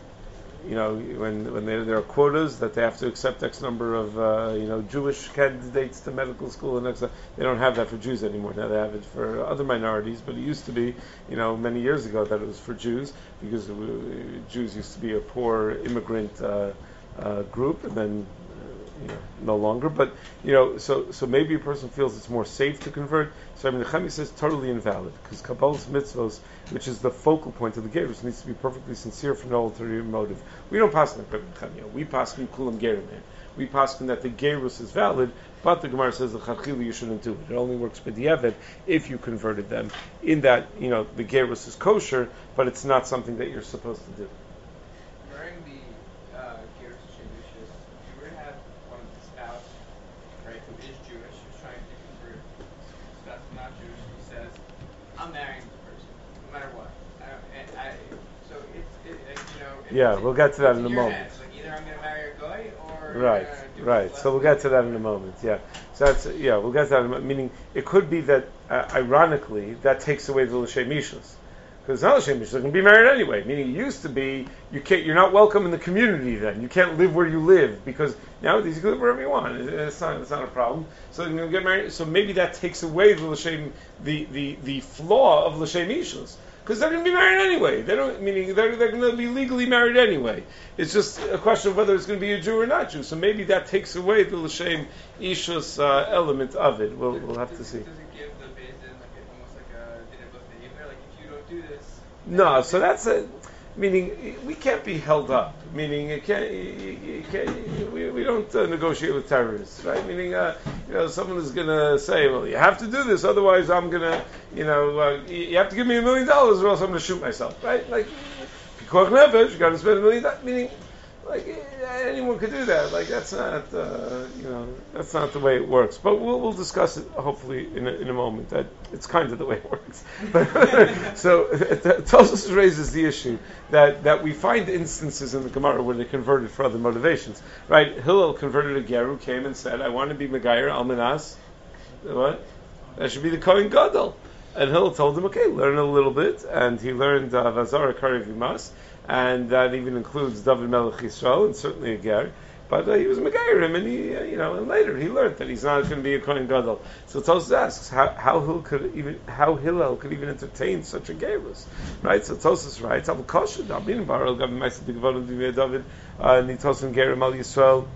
you know when when there, there are quotas that they have to accept X number of uh, you know Jewish candidates to medical school, and X, they don't have that for Jews anymore. Now they have it for other minorities, but it used to be, you know, many years ago that it was for Jews, because Jews used to be a poor immigrant uh, uh, group, and then. You know, no longer, but you know, so so maybe a person feels it's more safe to convert. So I mean, the Nechemia says totally invalid, because Kabbalah's mitzvos, which is the focal point of the gerus, needs to be perfectly sincere for no ulterior motive. We don't pass on the Nechemia. We pass on kulam gerim. We pass on that the gerus is valid, but the Gemara says the chachili you shouldn't do it. It only works b'diavad if you converted them. In that, you know, the gerus is kosher, but it's not something that you're supposed to do. During the uh, gerus shemishus, you were to have one of the spouse, right, who is Jewish, who's trying to convert, spouse who's not Jewish, who says, "I'm marrying this person, no matter what." I, and I, so it's, it, it, you know. It, Yeah, it, we'll get to that in in a your moment. hands. Like either I'm going to marry a guy, or Right, I'm gonna do right. less So we'll than get to that in a moment. Yeah. So that's yeah. We'll get to that. In a moment. Meaning, it could be that uh, ironically that takes away the l'shem ishus, because not l'shem ishus can be married anyway. Meaning, it used to be you can't. You're not welcome in the community. Then you can't live where you live, because nowadays you can live wherever you want. It, it's not. It's not a problem. So you're gonna get married. So maybe that takes away the l'shem the the the flaw of l'shem ishus. Because they're going to be married anyway. They don't, meaning they're, they're going to be legally married anyway. It's just a question of whether it's going to be a Jew or not Jew. So maybe that takes away the l'shem ishus uh, element of it. We'll, we'll have does, to see. Does it give the Beis Din like a, almost like a din of behavior? Like if you don't do this. No, so that's a, meaning we can't be held up. Meaning you can't, you, you can't we, we don't uh, negotiate with terrorists, right? Meaning, uh, you know, someone is going to say, well, you have to do this, otherwise I'm going to, you know, uh, you have to give me a million dollars or else I'm going to shoot myself, right? Like, pikuach nefesh, you got to spend a million dollars, meaning, like, anyone could do that. Like, that's not, uh, you know, that's not the way it works. But we'll we'll discuss it hopefully in a, in a moment. That it's kind of the way it works. But, so Tosfos raises the issue that, that we find instances in the Gemara where they converted for other motivations. Right? Hillel converted a geru, came and said, "I want to be Megayer Almanas." What? That should be the Kohen Gadol. And Hillel told him, "Okay, learn a little bit." And he learned Vazara Karev Yimas. And that even includes David Melech Yisrael, and certainly a ger. But uh, he was Megayerim, and he, uh, you know, and later he learned that he's not going to be a Kohen Gadol. So Tosfos asks how how Hillel could even how Hillel could even entertain such a gerus, right? So Tosfos writes, "Aval kosher David Baral Gav Ma'aseh B'Gvod David Nitosin Gerim Al Yisrael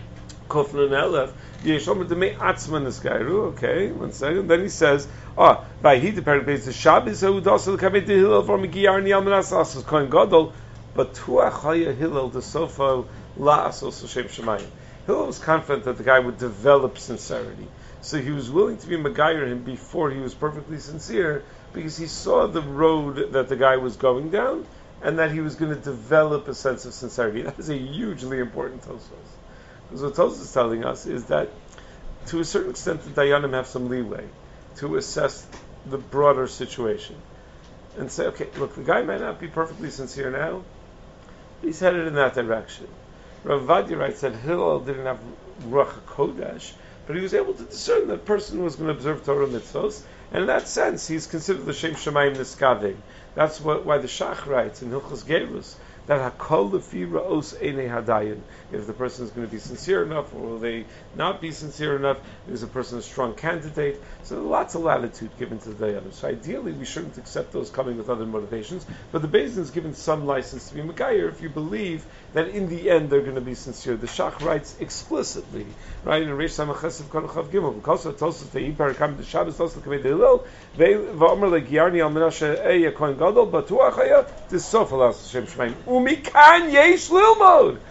Kofnan Elef Yeshomer Demei Atzman Esgeiru." Okay, one second. Then he says, "Ah, by he the parabase the Shabbos who also the Kamet Hillel for Megiyar Ni Almanas Asos Kohen Gadol, but Tuach Haya Hillel the Sofa La Asos Shem Shemayim." Hillel was confident that the guy would develop sincerity. So he was willing to be Megayer him before he was perfectly sincere, because he saw the road that the guy was going down, and that he was going to develop a sense of sincerity. That is a hugely important Tosfos. Because what Tosfos is telling us is that, to a certain extent, the Dayanim have some leeway to assess the broader situation and say, okay, look, the guy might not be perfectly sincere now, but he's headed in that direction. Rav Vadia writes that Hillel didn't have Ruach HaKodesh, but he was able to discern that person was going to observe Torah mitzvos, and in that sense, he's considered the Shem Shemayim Niskaving. That's what, why the Shach writes in Hilchos Gerus that Hakol Lefi Ra'os Einei Hadayin. If the person is going to be sincere enough, or will they not be sincere enough? Is a person a strong candidate? So lots of latitude given to the Dayanim. So ideally, we shouldn't accept those coming with other motivations, but the Beis Din is given some license to be Megayer if you believe that in the end they're going to be sincere. The Shach writes explicitly, right, in Reish Samach Chesed Kol Chav Gimel, because of Tosfos Te'im Parakam the Shabbos Tosfos Kavei Deilel, they va'omer like Yarni Al Menashe Eya Kohen Gadol Batuach Haya this Sof Alas Shem Shemaim Umikan Yesh Lilmod.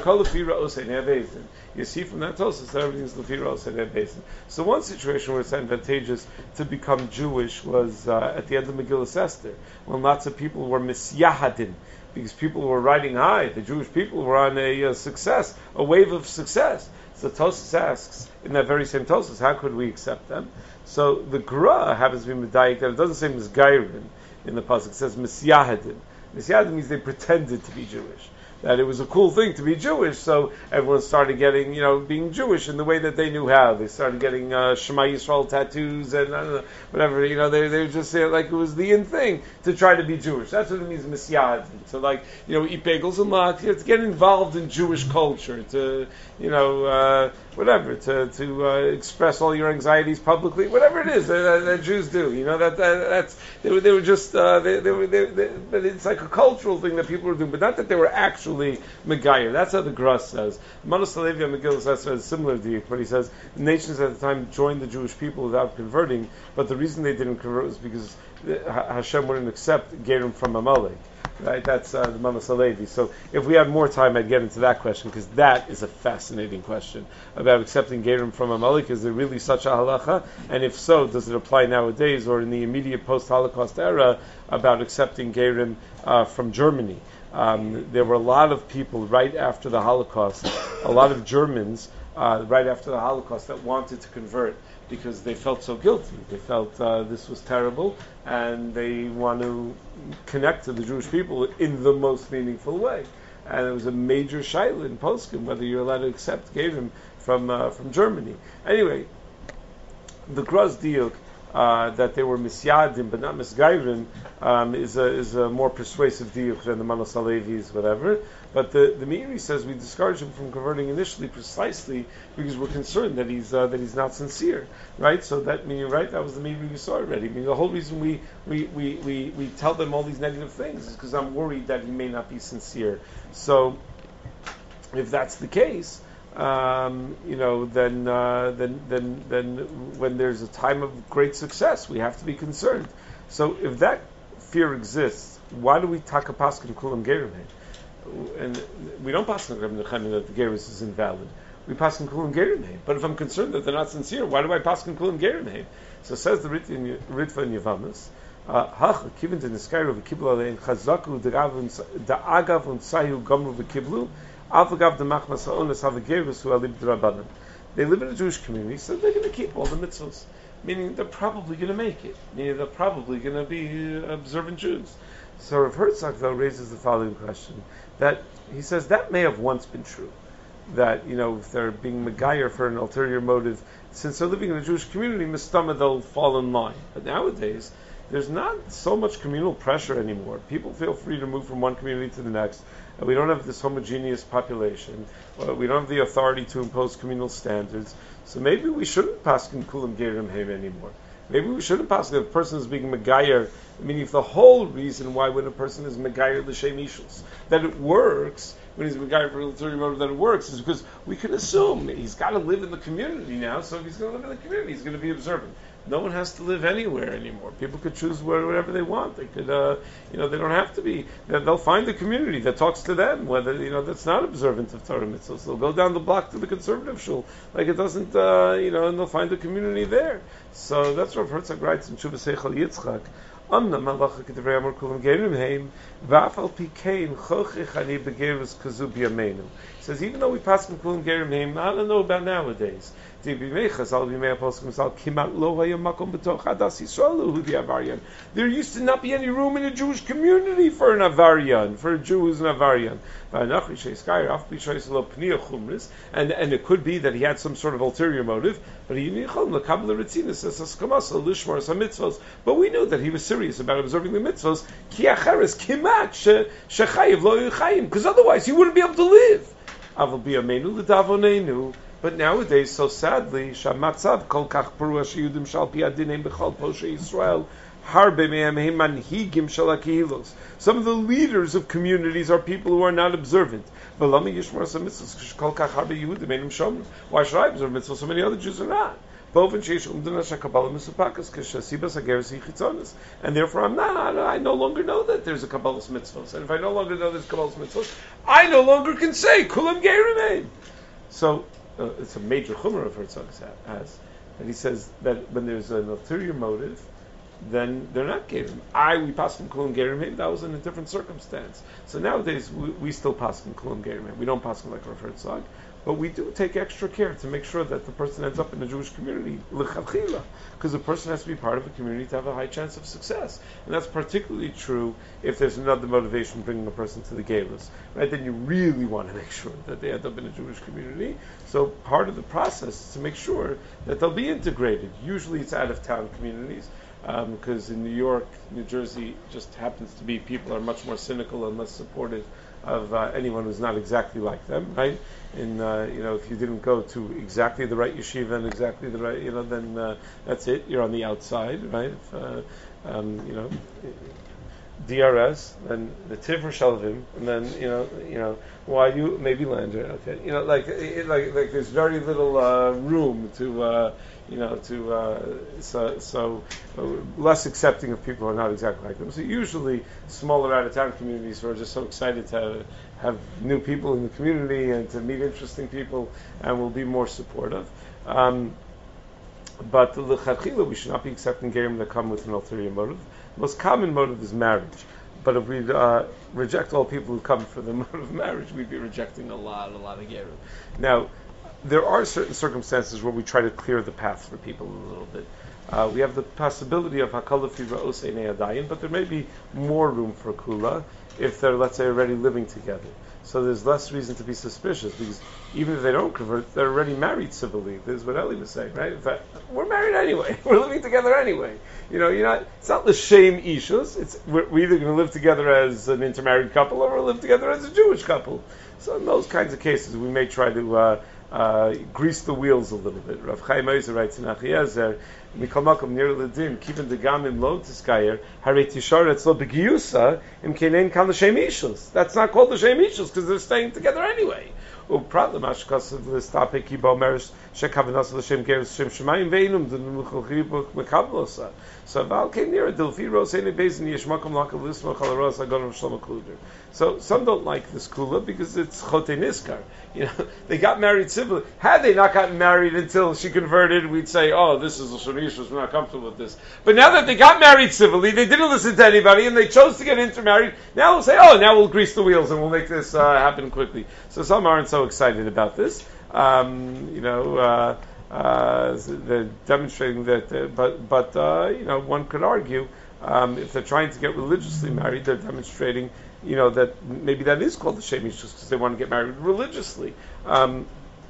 You see from that Tosfos that everything's Lefira Osei Beis Din. So one situation where it's advantageous to become Jewish was uh, at the end of Megillas Esther, when lots of people were misyahadin, because people were riding high. The Jewish people were on a uh, success, a wave of success. So Tosfos asks, in that very same Tosfos, how could we accept them? So the Gra happens to be medayik that it doesn't say Misgairin in the pasuk. It says Misyahadin. Misyahadin means they pretended to be Jewish. That it was a cool thing to be Jewish, so everyone started getting, you know, being Jewish in the way that they knew how. They started getting uh, Shema Yisrael tattoos and I don't know, whatever, you know, they they were just uh, like it was the in thing to try to be Jewish. That's what it means, Misyad. So like, you know, eat bagels and lots, you know, to get involved in Jewish culture, to, you know, uh, whatever, to to uh, express all your anxieties publicly, whatever it is that, that Jews do. You know, that, that that's they were they were just uh, they they were they, they, but it's like a cultural thing that people were doing, but not that they were actually Megayer. That's how the Gras says. Manos Halevi Megillah says a similar deal, but he says the nations at the time joined the Jewish people without converting, but the reason they didn't convert was because Hashem wouldn't accept Gerim from Amalek. Right? That's uh, the Manos Halevi. So if we had more time, I'd get into that question, because that is a fascinating question about accepting Gerim from Amalek. Is there really such a halacha? And if so, does it apply nowadays or in the immediate post-Holocaust era about accepting Gerim uh, from Germany? Um, there were a lot of people right after the Holocaust, a lot of Germans uh, right after the Holocaust that wanted to convert because they felt so guilty. They felt uh, this was terrible, and they want to connect to the Jewish people in the most meaningful way. And it was a major shaila in Poskim whether you're allowed to accept Gerim from uh, from Germany. Anyway, the Graz Diuk, Uh, that they were misyadim but not misgairim um, is a is a more persuasive diuk than the Manos Halevis, whatever. But the the Meiri says we discourage him from converting initially precisely because we're concerned that he's uh, that he's not sincere, right? So that meaning, right? That was the Meiri we saw already. I mean, the whole reason we we, we, we, we tell them all these negative things is because I'm worried that he may not be sincere. So if that's the case, Um, you know, then, uh, then, then, then, when there's a time of great success, we have to be concerned. So, if that fear exists, why do we taka paskin kulam gerim? And we don't paskin Reb Nechemia that the gerus is invalid. We paskin kulam gerim. But if I'm concerned that they're not sincere, why do I paskin kulam gerim? So says the Ritva in Yavamas. Hach kivin to niskayru v'kiblu alein chazaku da'agav und sayu gomru v'kiblu. They live in a Jewish community, so they're going to keep all the mitzvahs. Meaning they're probably going to make it. Meaning they're probably going to be observant Jews. So Rav Herzog, though, raises the following question. That he says that may have once been true. That, you know, if they're being Megayer for an ulterior motive, since they're living in a Jewish community, mistama, they'll fall in line. But nowadays, there's not so much communal pressure anymore. People feel free to move from one community to the next. We don't have this homogeneous population. We don't have the authority to impose communal standards. So maybe we shouldn't paskin kulam gerim heim anymore. Maybe we shouldn't paskin if a person is being megayer. Meaning, if the whole reason why when a person is megayer l'shem ishus that it works when he's megayer for ulterior motive that it works is because we can assume he's got to live in the community now. So if he's going to live in the community, he's going to be observant. no one has to live anywhere anymore. People could choose where, wherever they want. They could, uh, you know, they don't have to be. They'll find a community that talks to them, whether you know that's not observant of Torah mitzvahs. They'll go down the block to the conservative shul, like it doesn't, uh, you know, and they'll find a community there. So that's what Herzog writes in Shuvah Seichel Yitzchak. Amna malacha k'divrei amor kulam gerim heim v'afal pikein chochich ani begerus kazu b'yameinu. He says even though we pass kulam gerim heim, I don't know about nowadays. There used to not be any room in a Jewish community for an Avarian, for a Jew who's an Avarian. And, and it could be that he had some sort of ulterior motive, but he but we knew that he was serious about observing the mitzvahs, because otherwise he wouldn't be able to live. But nowadays, so sadly, Shamatzav kol kach paru hashiyudim shal pi adinim b'chol poshe Yisrael harbe mehem hem manhigim shel hakehilos. Some of the leaders of communities are people who are not observant. V'lama yishmar some mitzvahs kol kach harbe Yehudim einam shomrim. Why should I observe mitzvahs? So many other Jews are not. And therefore, I'm not. I no longer know that there's a Kabbalah's mitzvahs. And if I no longer know there's Kabbalah's mitzvahs, I no longer can say kulam geirim. So. Uh, it's a major chumrah of Herzog has, and he says that when there's an ulterior motive, then they're not gerim. I we pass from kulam gerim. That was in a different circumstance. So nowadays we, we still pass from kulam gerim. We don't pass from like Rav Herzog, but we do take extra care to make sure that the person ends up in a Jewish community l'chadchila, because the person has to be part of a community to have a high chance of success, and that's particularly true if there's another motivation bringing a person to the galus, right? Then you really want to make sure that they end up in a Jewish community. So part of the process is to make sure that they'll be integrated. Usually it's out-of-town communities, because um, in New York, New Jersey, just happens to be people are much more cynical and less supportive of uh, anyone who's not exactly like them, right? And uh, you know, if you didn't go to exactly the right yeshiva and exactly the right, you know, then uh, that's it. You're on the outside, right? If, uh, um, you know, D R S, then the Tivr Shalvim, and then you know, you know, why you maybe Lander, okay? You know, like it, like like there's very little uh, room to. Uh, You know, to uh, so, so uh, less accepting of people who are not exactly like them. So usually, smaller out-of-town communities who are just so excited to have, have new people in the community and to meet interesting people, and will be more supportive. Um, but the l'chadchila, we should not be accepting gerim that come with an ulterior motive. The most common motive is marriage. But if we uh, reject all people who come for the motive of marriage, we'd be rejecting a lot, a lot of gerim. Now. There are certain circumstances where we try to clear the path for people a little bit. Uh, we have the possibility of hakala fi ra'os einei adayin, but there may be more room for kula if they're, let's say, already living together. So there's less reason to be suspicious, because even if they don't convert, they're already married civilly. This is what Eli was saying, right? In fact, we're married anyway. We're living together anyway. You know, you're not. It's not l'shem ishus. It's we're, we're either going to live together as an intermarried couple or we'll live together as a Jewish couple. So in those kinds of cases, we may try to. Uh, Uh, grease the wheels a little bit. Rav Chaim Ozer writes in Achiezer, Mikol Makom Nir L'Din, Kiven Degam Im Lo Tiskayer, Harei Tishar Etzlo B'Giyusa, Im Kenein Kan L'Shem Ishus. That's not called L'Shem Ishus, because they're staying together anyway. Uprat L'Mash Kasav L'Stape Kibo Merish, Shekavanas L'Shem Geres Shem Shemayim Veinum, D'Nu Muchol Chibuk Mekablosa. So Val came near a Dilfi Ros Eine Bezin Yishmakom Lakav L'Isma Chalaros Agonim Shlomo Kluder. So some don't like this kula because it's Chote Niskar. You know, they got married civilly. Had they not gotten married until she converted, we'd say, oh, this is a Shonishus, we're not comfortable with this. But now that they got married civilly, they didn't listen to anybody, and they chose to get intermarried, now we'll say, oh, now we'll grease the wheels and we'll make this uh, happen quickly. So some aren't so excited about this. Um, you know, uh, uh, they're demonstrating that, uh, but, but uh, you know, one could argue, um, if they're trying to get religiously married, they're demonstrating you know, that maybe that is called the Shem Ish, just because they want to get married religiously. Um,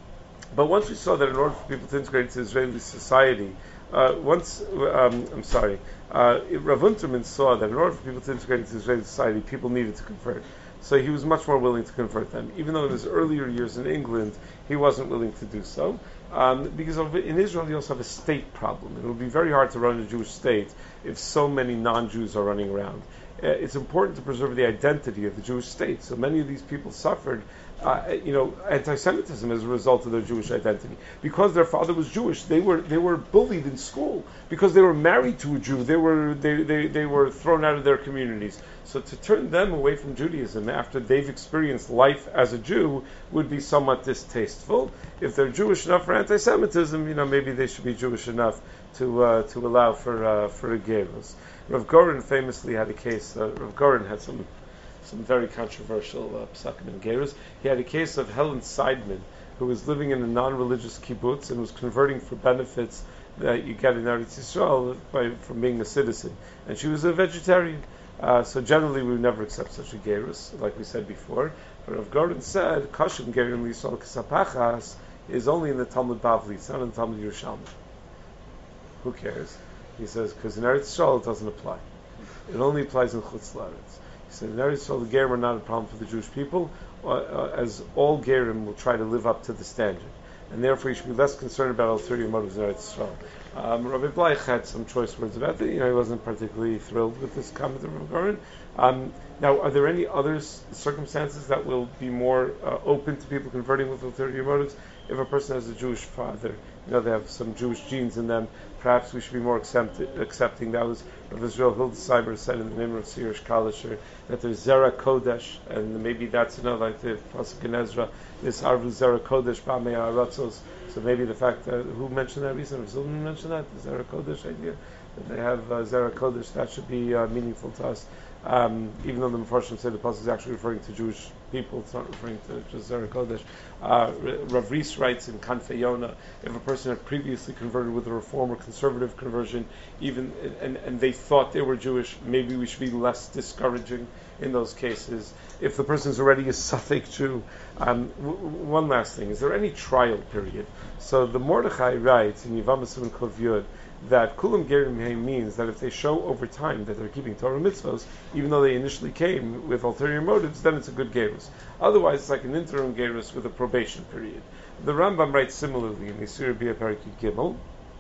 but once we saw that in order for people to integrate into Israeli society, uh, once, um, I'm sorry, uh, Rav Unterman saw that in order for people to integrate into Israeli society, people needed to convert. So he was much more willing to convert them. Even though in his earlier years in England, he wasn't willing to do so. Um, because of, in Israel, you also have a state problem. It would be very hard to run a Jewish state if so many non-Jews are running around. Uh, it's important to preserve the identity of the Jewish state. So many of these people suffered uh, you know, anti-Semitism as a result of their Jewish identity. Because their father was Jewish, they were they were bullied in school. Because they were married to a Jew, they were they, they, they were thrown out of their communities. So to turn them away from Judaism after they've experienced life as a Jew would be somewhat distasteful. If they're Jewish enough for anti-Semitism, you know, maybe they should be Jewish enough to uh, to allow for uh, for a gerus. Rav Goren famously had a case. Uh, Rav Goren had some some very controversial uh, psakim and gerus. He had a case of Helen Seidman, who was living in a non-religious kibbutz and was converting for benefits that you get in Eretz Yisrael by from being a citizen, and she was a vegetarian. Uh, so generally, we would never accept such a gerus, like we said before. But Rav Goren said, "Kashim gerim Yisrael kasapachas" is only in the Talmud Bavli. It's not in the Talmud Yerushalmi. Who cares? He says, because in Eretz Yisrael it doesn't apply. It only applies in Chutz La'aretz. He said, in Eretz Yisrael the gerim are not a problem for the Jewish people, uh, uh, as all gerim will try to live up to the standard. And therefore you should be less concerned about ulterior motives in Eretz Yisrael. Um, Rabbi Bleich had some choice words about it. You know, he wasn't particularly thrilled with this comment of Rav Goren. Um, now, are there any other s- circumstances that will be more uh, open to people converting with ulterior motives? If a person has a Jewish father, you know, they have some Jewish genes in them, perhaps we should be more accept- accepting. That was Rav Israel Hildesheimer said in the name of Sirish Kalisher, that there's Zera Kodesh, and maybe that's, you know, like the Pasuk in Ezra, this Arvu Zera Kodesh, Bamei Aratzos. So maybe the fact that, who mentioned that recently? Rav Zilman mentioned that, the Zera Kodesh idea, that they have uh, Zera Kodesh, that should be uh, meaningful to us. Um, even though the Mefarshim say the pasuk is actually referring to Jewish people, it's not referring to just Zera Kodesh. Uh, Rav Rees writes in Kanfei Yonah, if a person had previously converted with a reform or conservative conversion, even and, and they thought they were Jewish, maybe we should be less discouraging in those cases. If the person is already a Suffolk Jew, um, w- one last thing: is there any trial period? So the Mordechai writes in Yevamos and Kov Yud that Kulam Gerim Heim means that if they show over time that they're keeping Torah mitzvos, even though they initially came with ulterior motives, then it's a good gerus. Otherwise, it's like an interim gerus with a probation period. The Rambam writes similarly in Yisur Bia Parakut Gimel.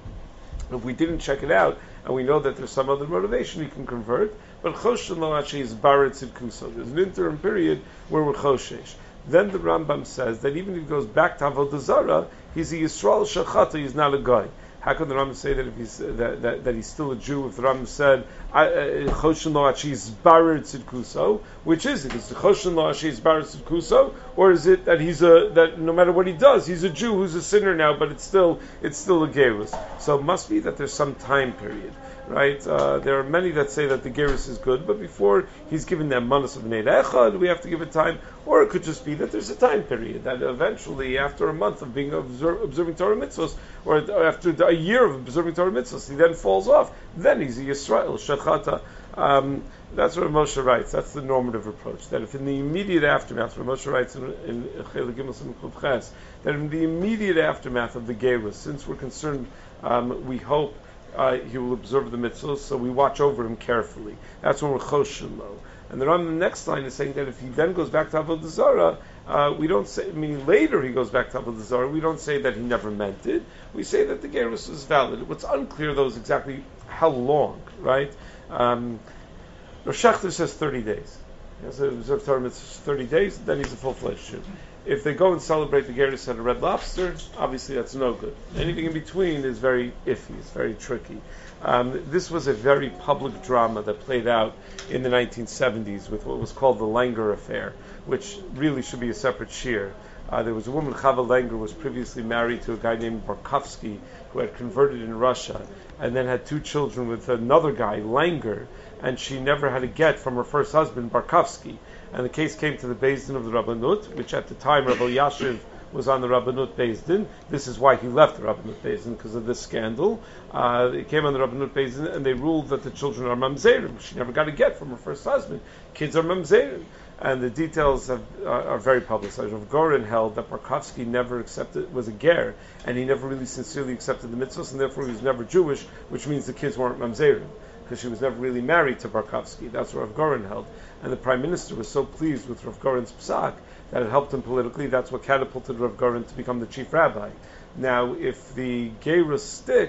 If we didn't check it out and we know that there's some other motivation, we can convert. But Choshen Lo actually is Barat Tzidkuso. There's an interim period where we're Choshesh. Then the Rambam says that even if he goes back to Avodah Zarah, he's a Yisrael Shachata, he's not a guy. How can the Rambam say that if he's uh, that, that, that he's still a Jew? If the Rambam said Choshen Lo Achi's Barer Tzidkuso, which is it? Is the Choshen Lo Achi's Barer Tzidkuso, or is it that he's a that no matter what he does, he's a Jew who's a sinner now, but it's still it's still a gerus? So it must be that there's some time period, right? Uh, there are many that say that the gerus is good, but before he's given them manas of Neit Echad, we have to give it time, or it could just be that there's a time period that eventually, after a month of being observe, observing Torah mitzvos, or after a year of observing Torah mitzvahs, he then falls off. Then he's a Yisrael Shechata. Um, that's what Moshe writes. That's the normative approach. That if in the immediate aftermath, what Moshe writes in in Chilek Gimel Simon Ches, that in the immediate aftermath of the gerus, since we're concerned, um, we hope uh, he will observe the mitzvahs, so we watch over him carefully. That's when we're Choshen Lo. And then on the next line is saying that if he then goes back to Avodah Zarah, uh, we don't say, meaning later he goes back to Avodah Zarah, we don't say that he never meant it. We say that the gerus is valid. What's unclear though is exactly how long, right? Um, Rosh Hashanah says thirty days. He has to observe Torah mitzvahs thirty days, then he's a full-fledged Jew. If they go and celebrate the gerus at a Red Lobster, obviously that's no good. Anything in between is very iffy, it's very tricky. Um, this was a very public drama that played out in the nineteen seventies with what was called the Langer affair, which really should be a separate shir. Uh, there was a woman, Chava Langer, was previously married to a guy named Barkovsky, who had converted in Russia, and then had two children with another guy, Langer, and she never had a get from her first husband, Barkovsky. And the case came to the Beis Din of the Rabbanut, which at the time Rabbi Yashiv was on the Rabbanut Beis Din. This is why he left the Rabbanut Beis Din, because of this scandal. Uh, it came on the Rabbanut Beis Din, and they ruled that the children are mamzerim. She never got a get from her first husband. Kids are mamzerim. And the details have, uh, are very publicized. Rav Goren held that Barkovsky never accepted, was a ger, and he never really sincerely accepted the mitzvahs, and therefore he was never Jewish, which means the kids weren't mamzerim, because she was never really married to Barkovsky. That's what Rav Goren held. And the Prime Minister was so pleased with Rav Goren's psak that it helped him politically. That's what catapulted Rav Goren to become the chief rabbi. Now, if the gerus sticks,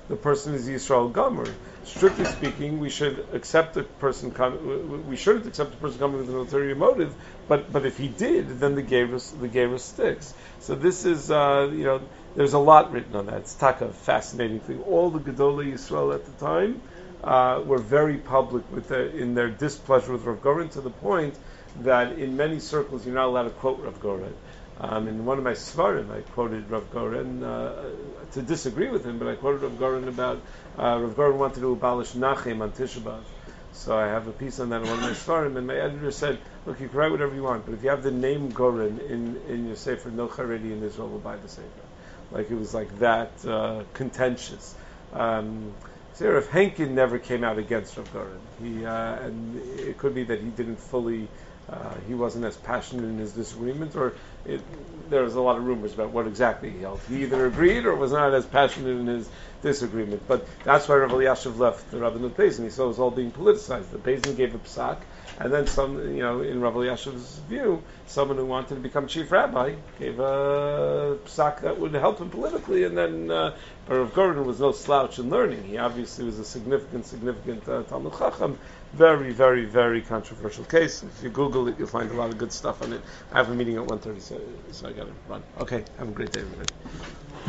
the person is Yisrael Gomer. Strictly speaking, we should accept a person com- we shouldn't accept a person coming with an ulterior motive, but but if he did, then the Gerus the Gerus sticks. So this is uh, you know there's a lot written on that. It's taka, a fascinating thing. All the Gedolei Yisrael at the time uh, were very public with the, in their displeasure with Rav Goren, to the point that in many circles you're not allowed to quote Rav Goren. Um, in one of my svarim, I quoted Rav Goren uh, to disagree with him, but I quoted Rav Goren about uh, Rav Goren wanted to do a Balish Nachem on Tisha B'Av. So I have a piece on that in one of my svarim, and my editor said, look, you can write whatever you want, but if you have the name Goren in, in your sefer, no Haredi in Israel will buy the sefer. Like it was like that uh, contentious. Um, so if Henkin never came out against Rav Goren, he uh, and it could be that he didn't fully. Uh, he wasn't as passionate in his disagreement, or it, there was a lot of rumors about what exactly he held. He either agreed or was not as passionate in his disagreement. But that's why Rav Elyashiv left the Rabbanut Beis Din. He saw it was all being politicized. The Beis Din gave a psak, and then some, you know, in Rav Elyashiv's view, someone who wanted to become chief rabbi gave a psak that would help him politically, and then uh, but Rav Goren was no slouch in learning. He obviously was a significant, significant uh, Talmud Chacham. Very, very, very controversial case. If you Google it, you'll find a lot of good stuff on it. I have a meeting at one thirty, so, so I got to run. Okay, have a great day, everybody.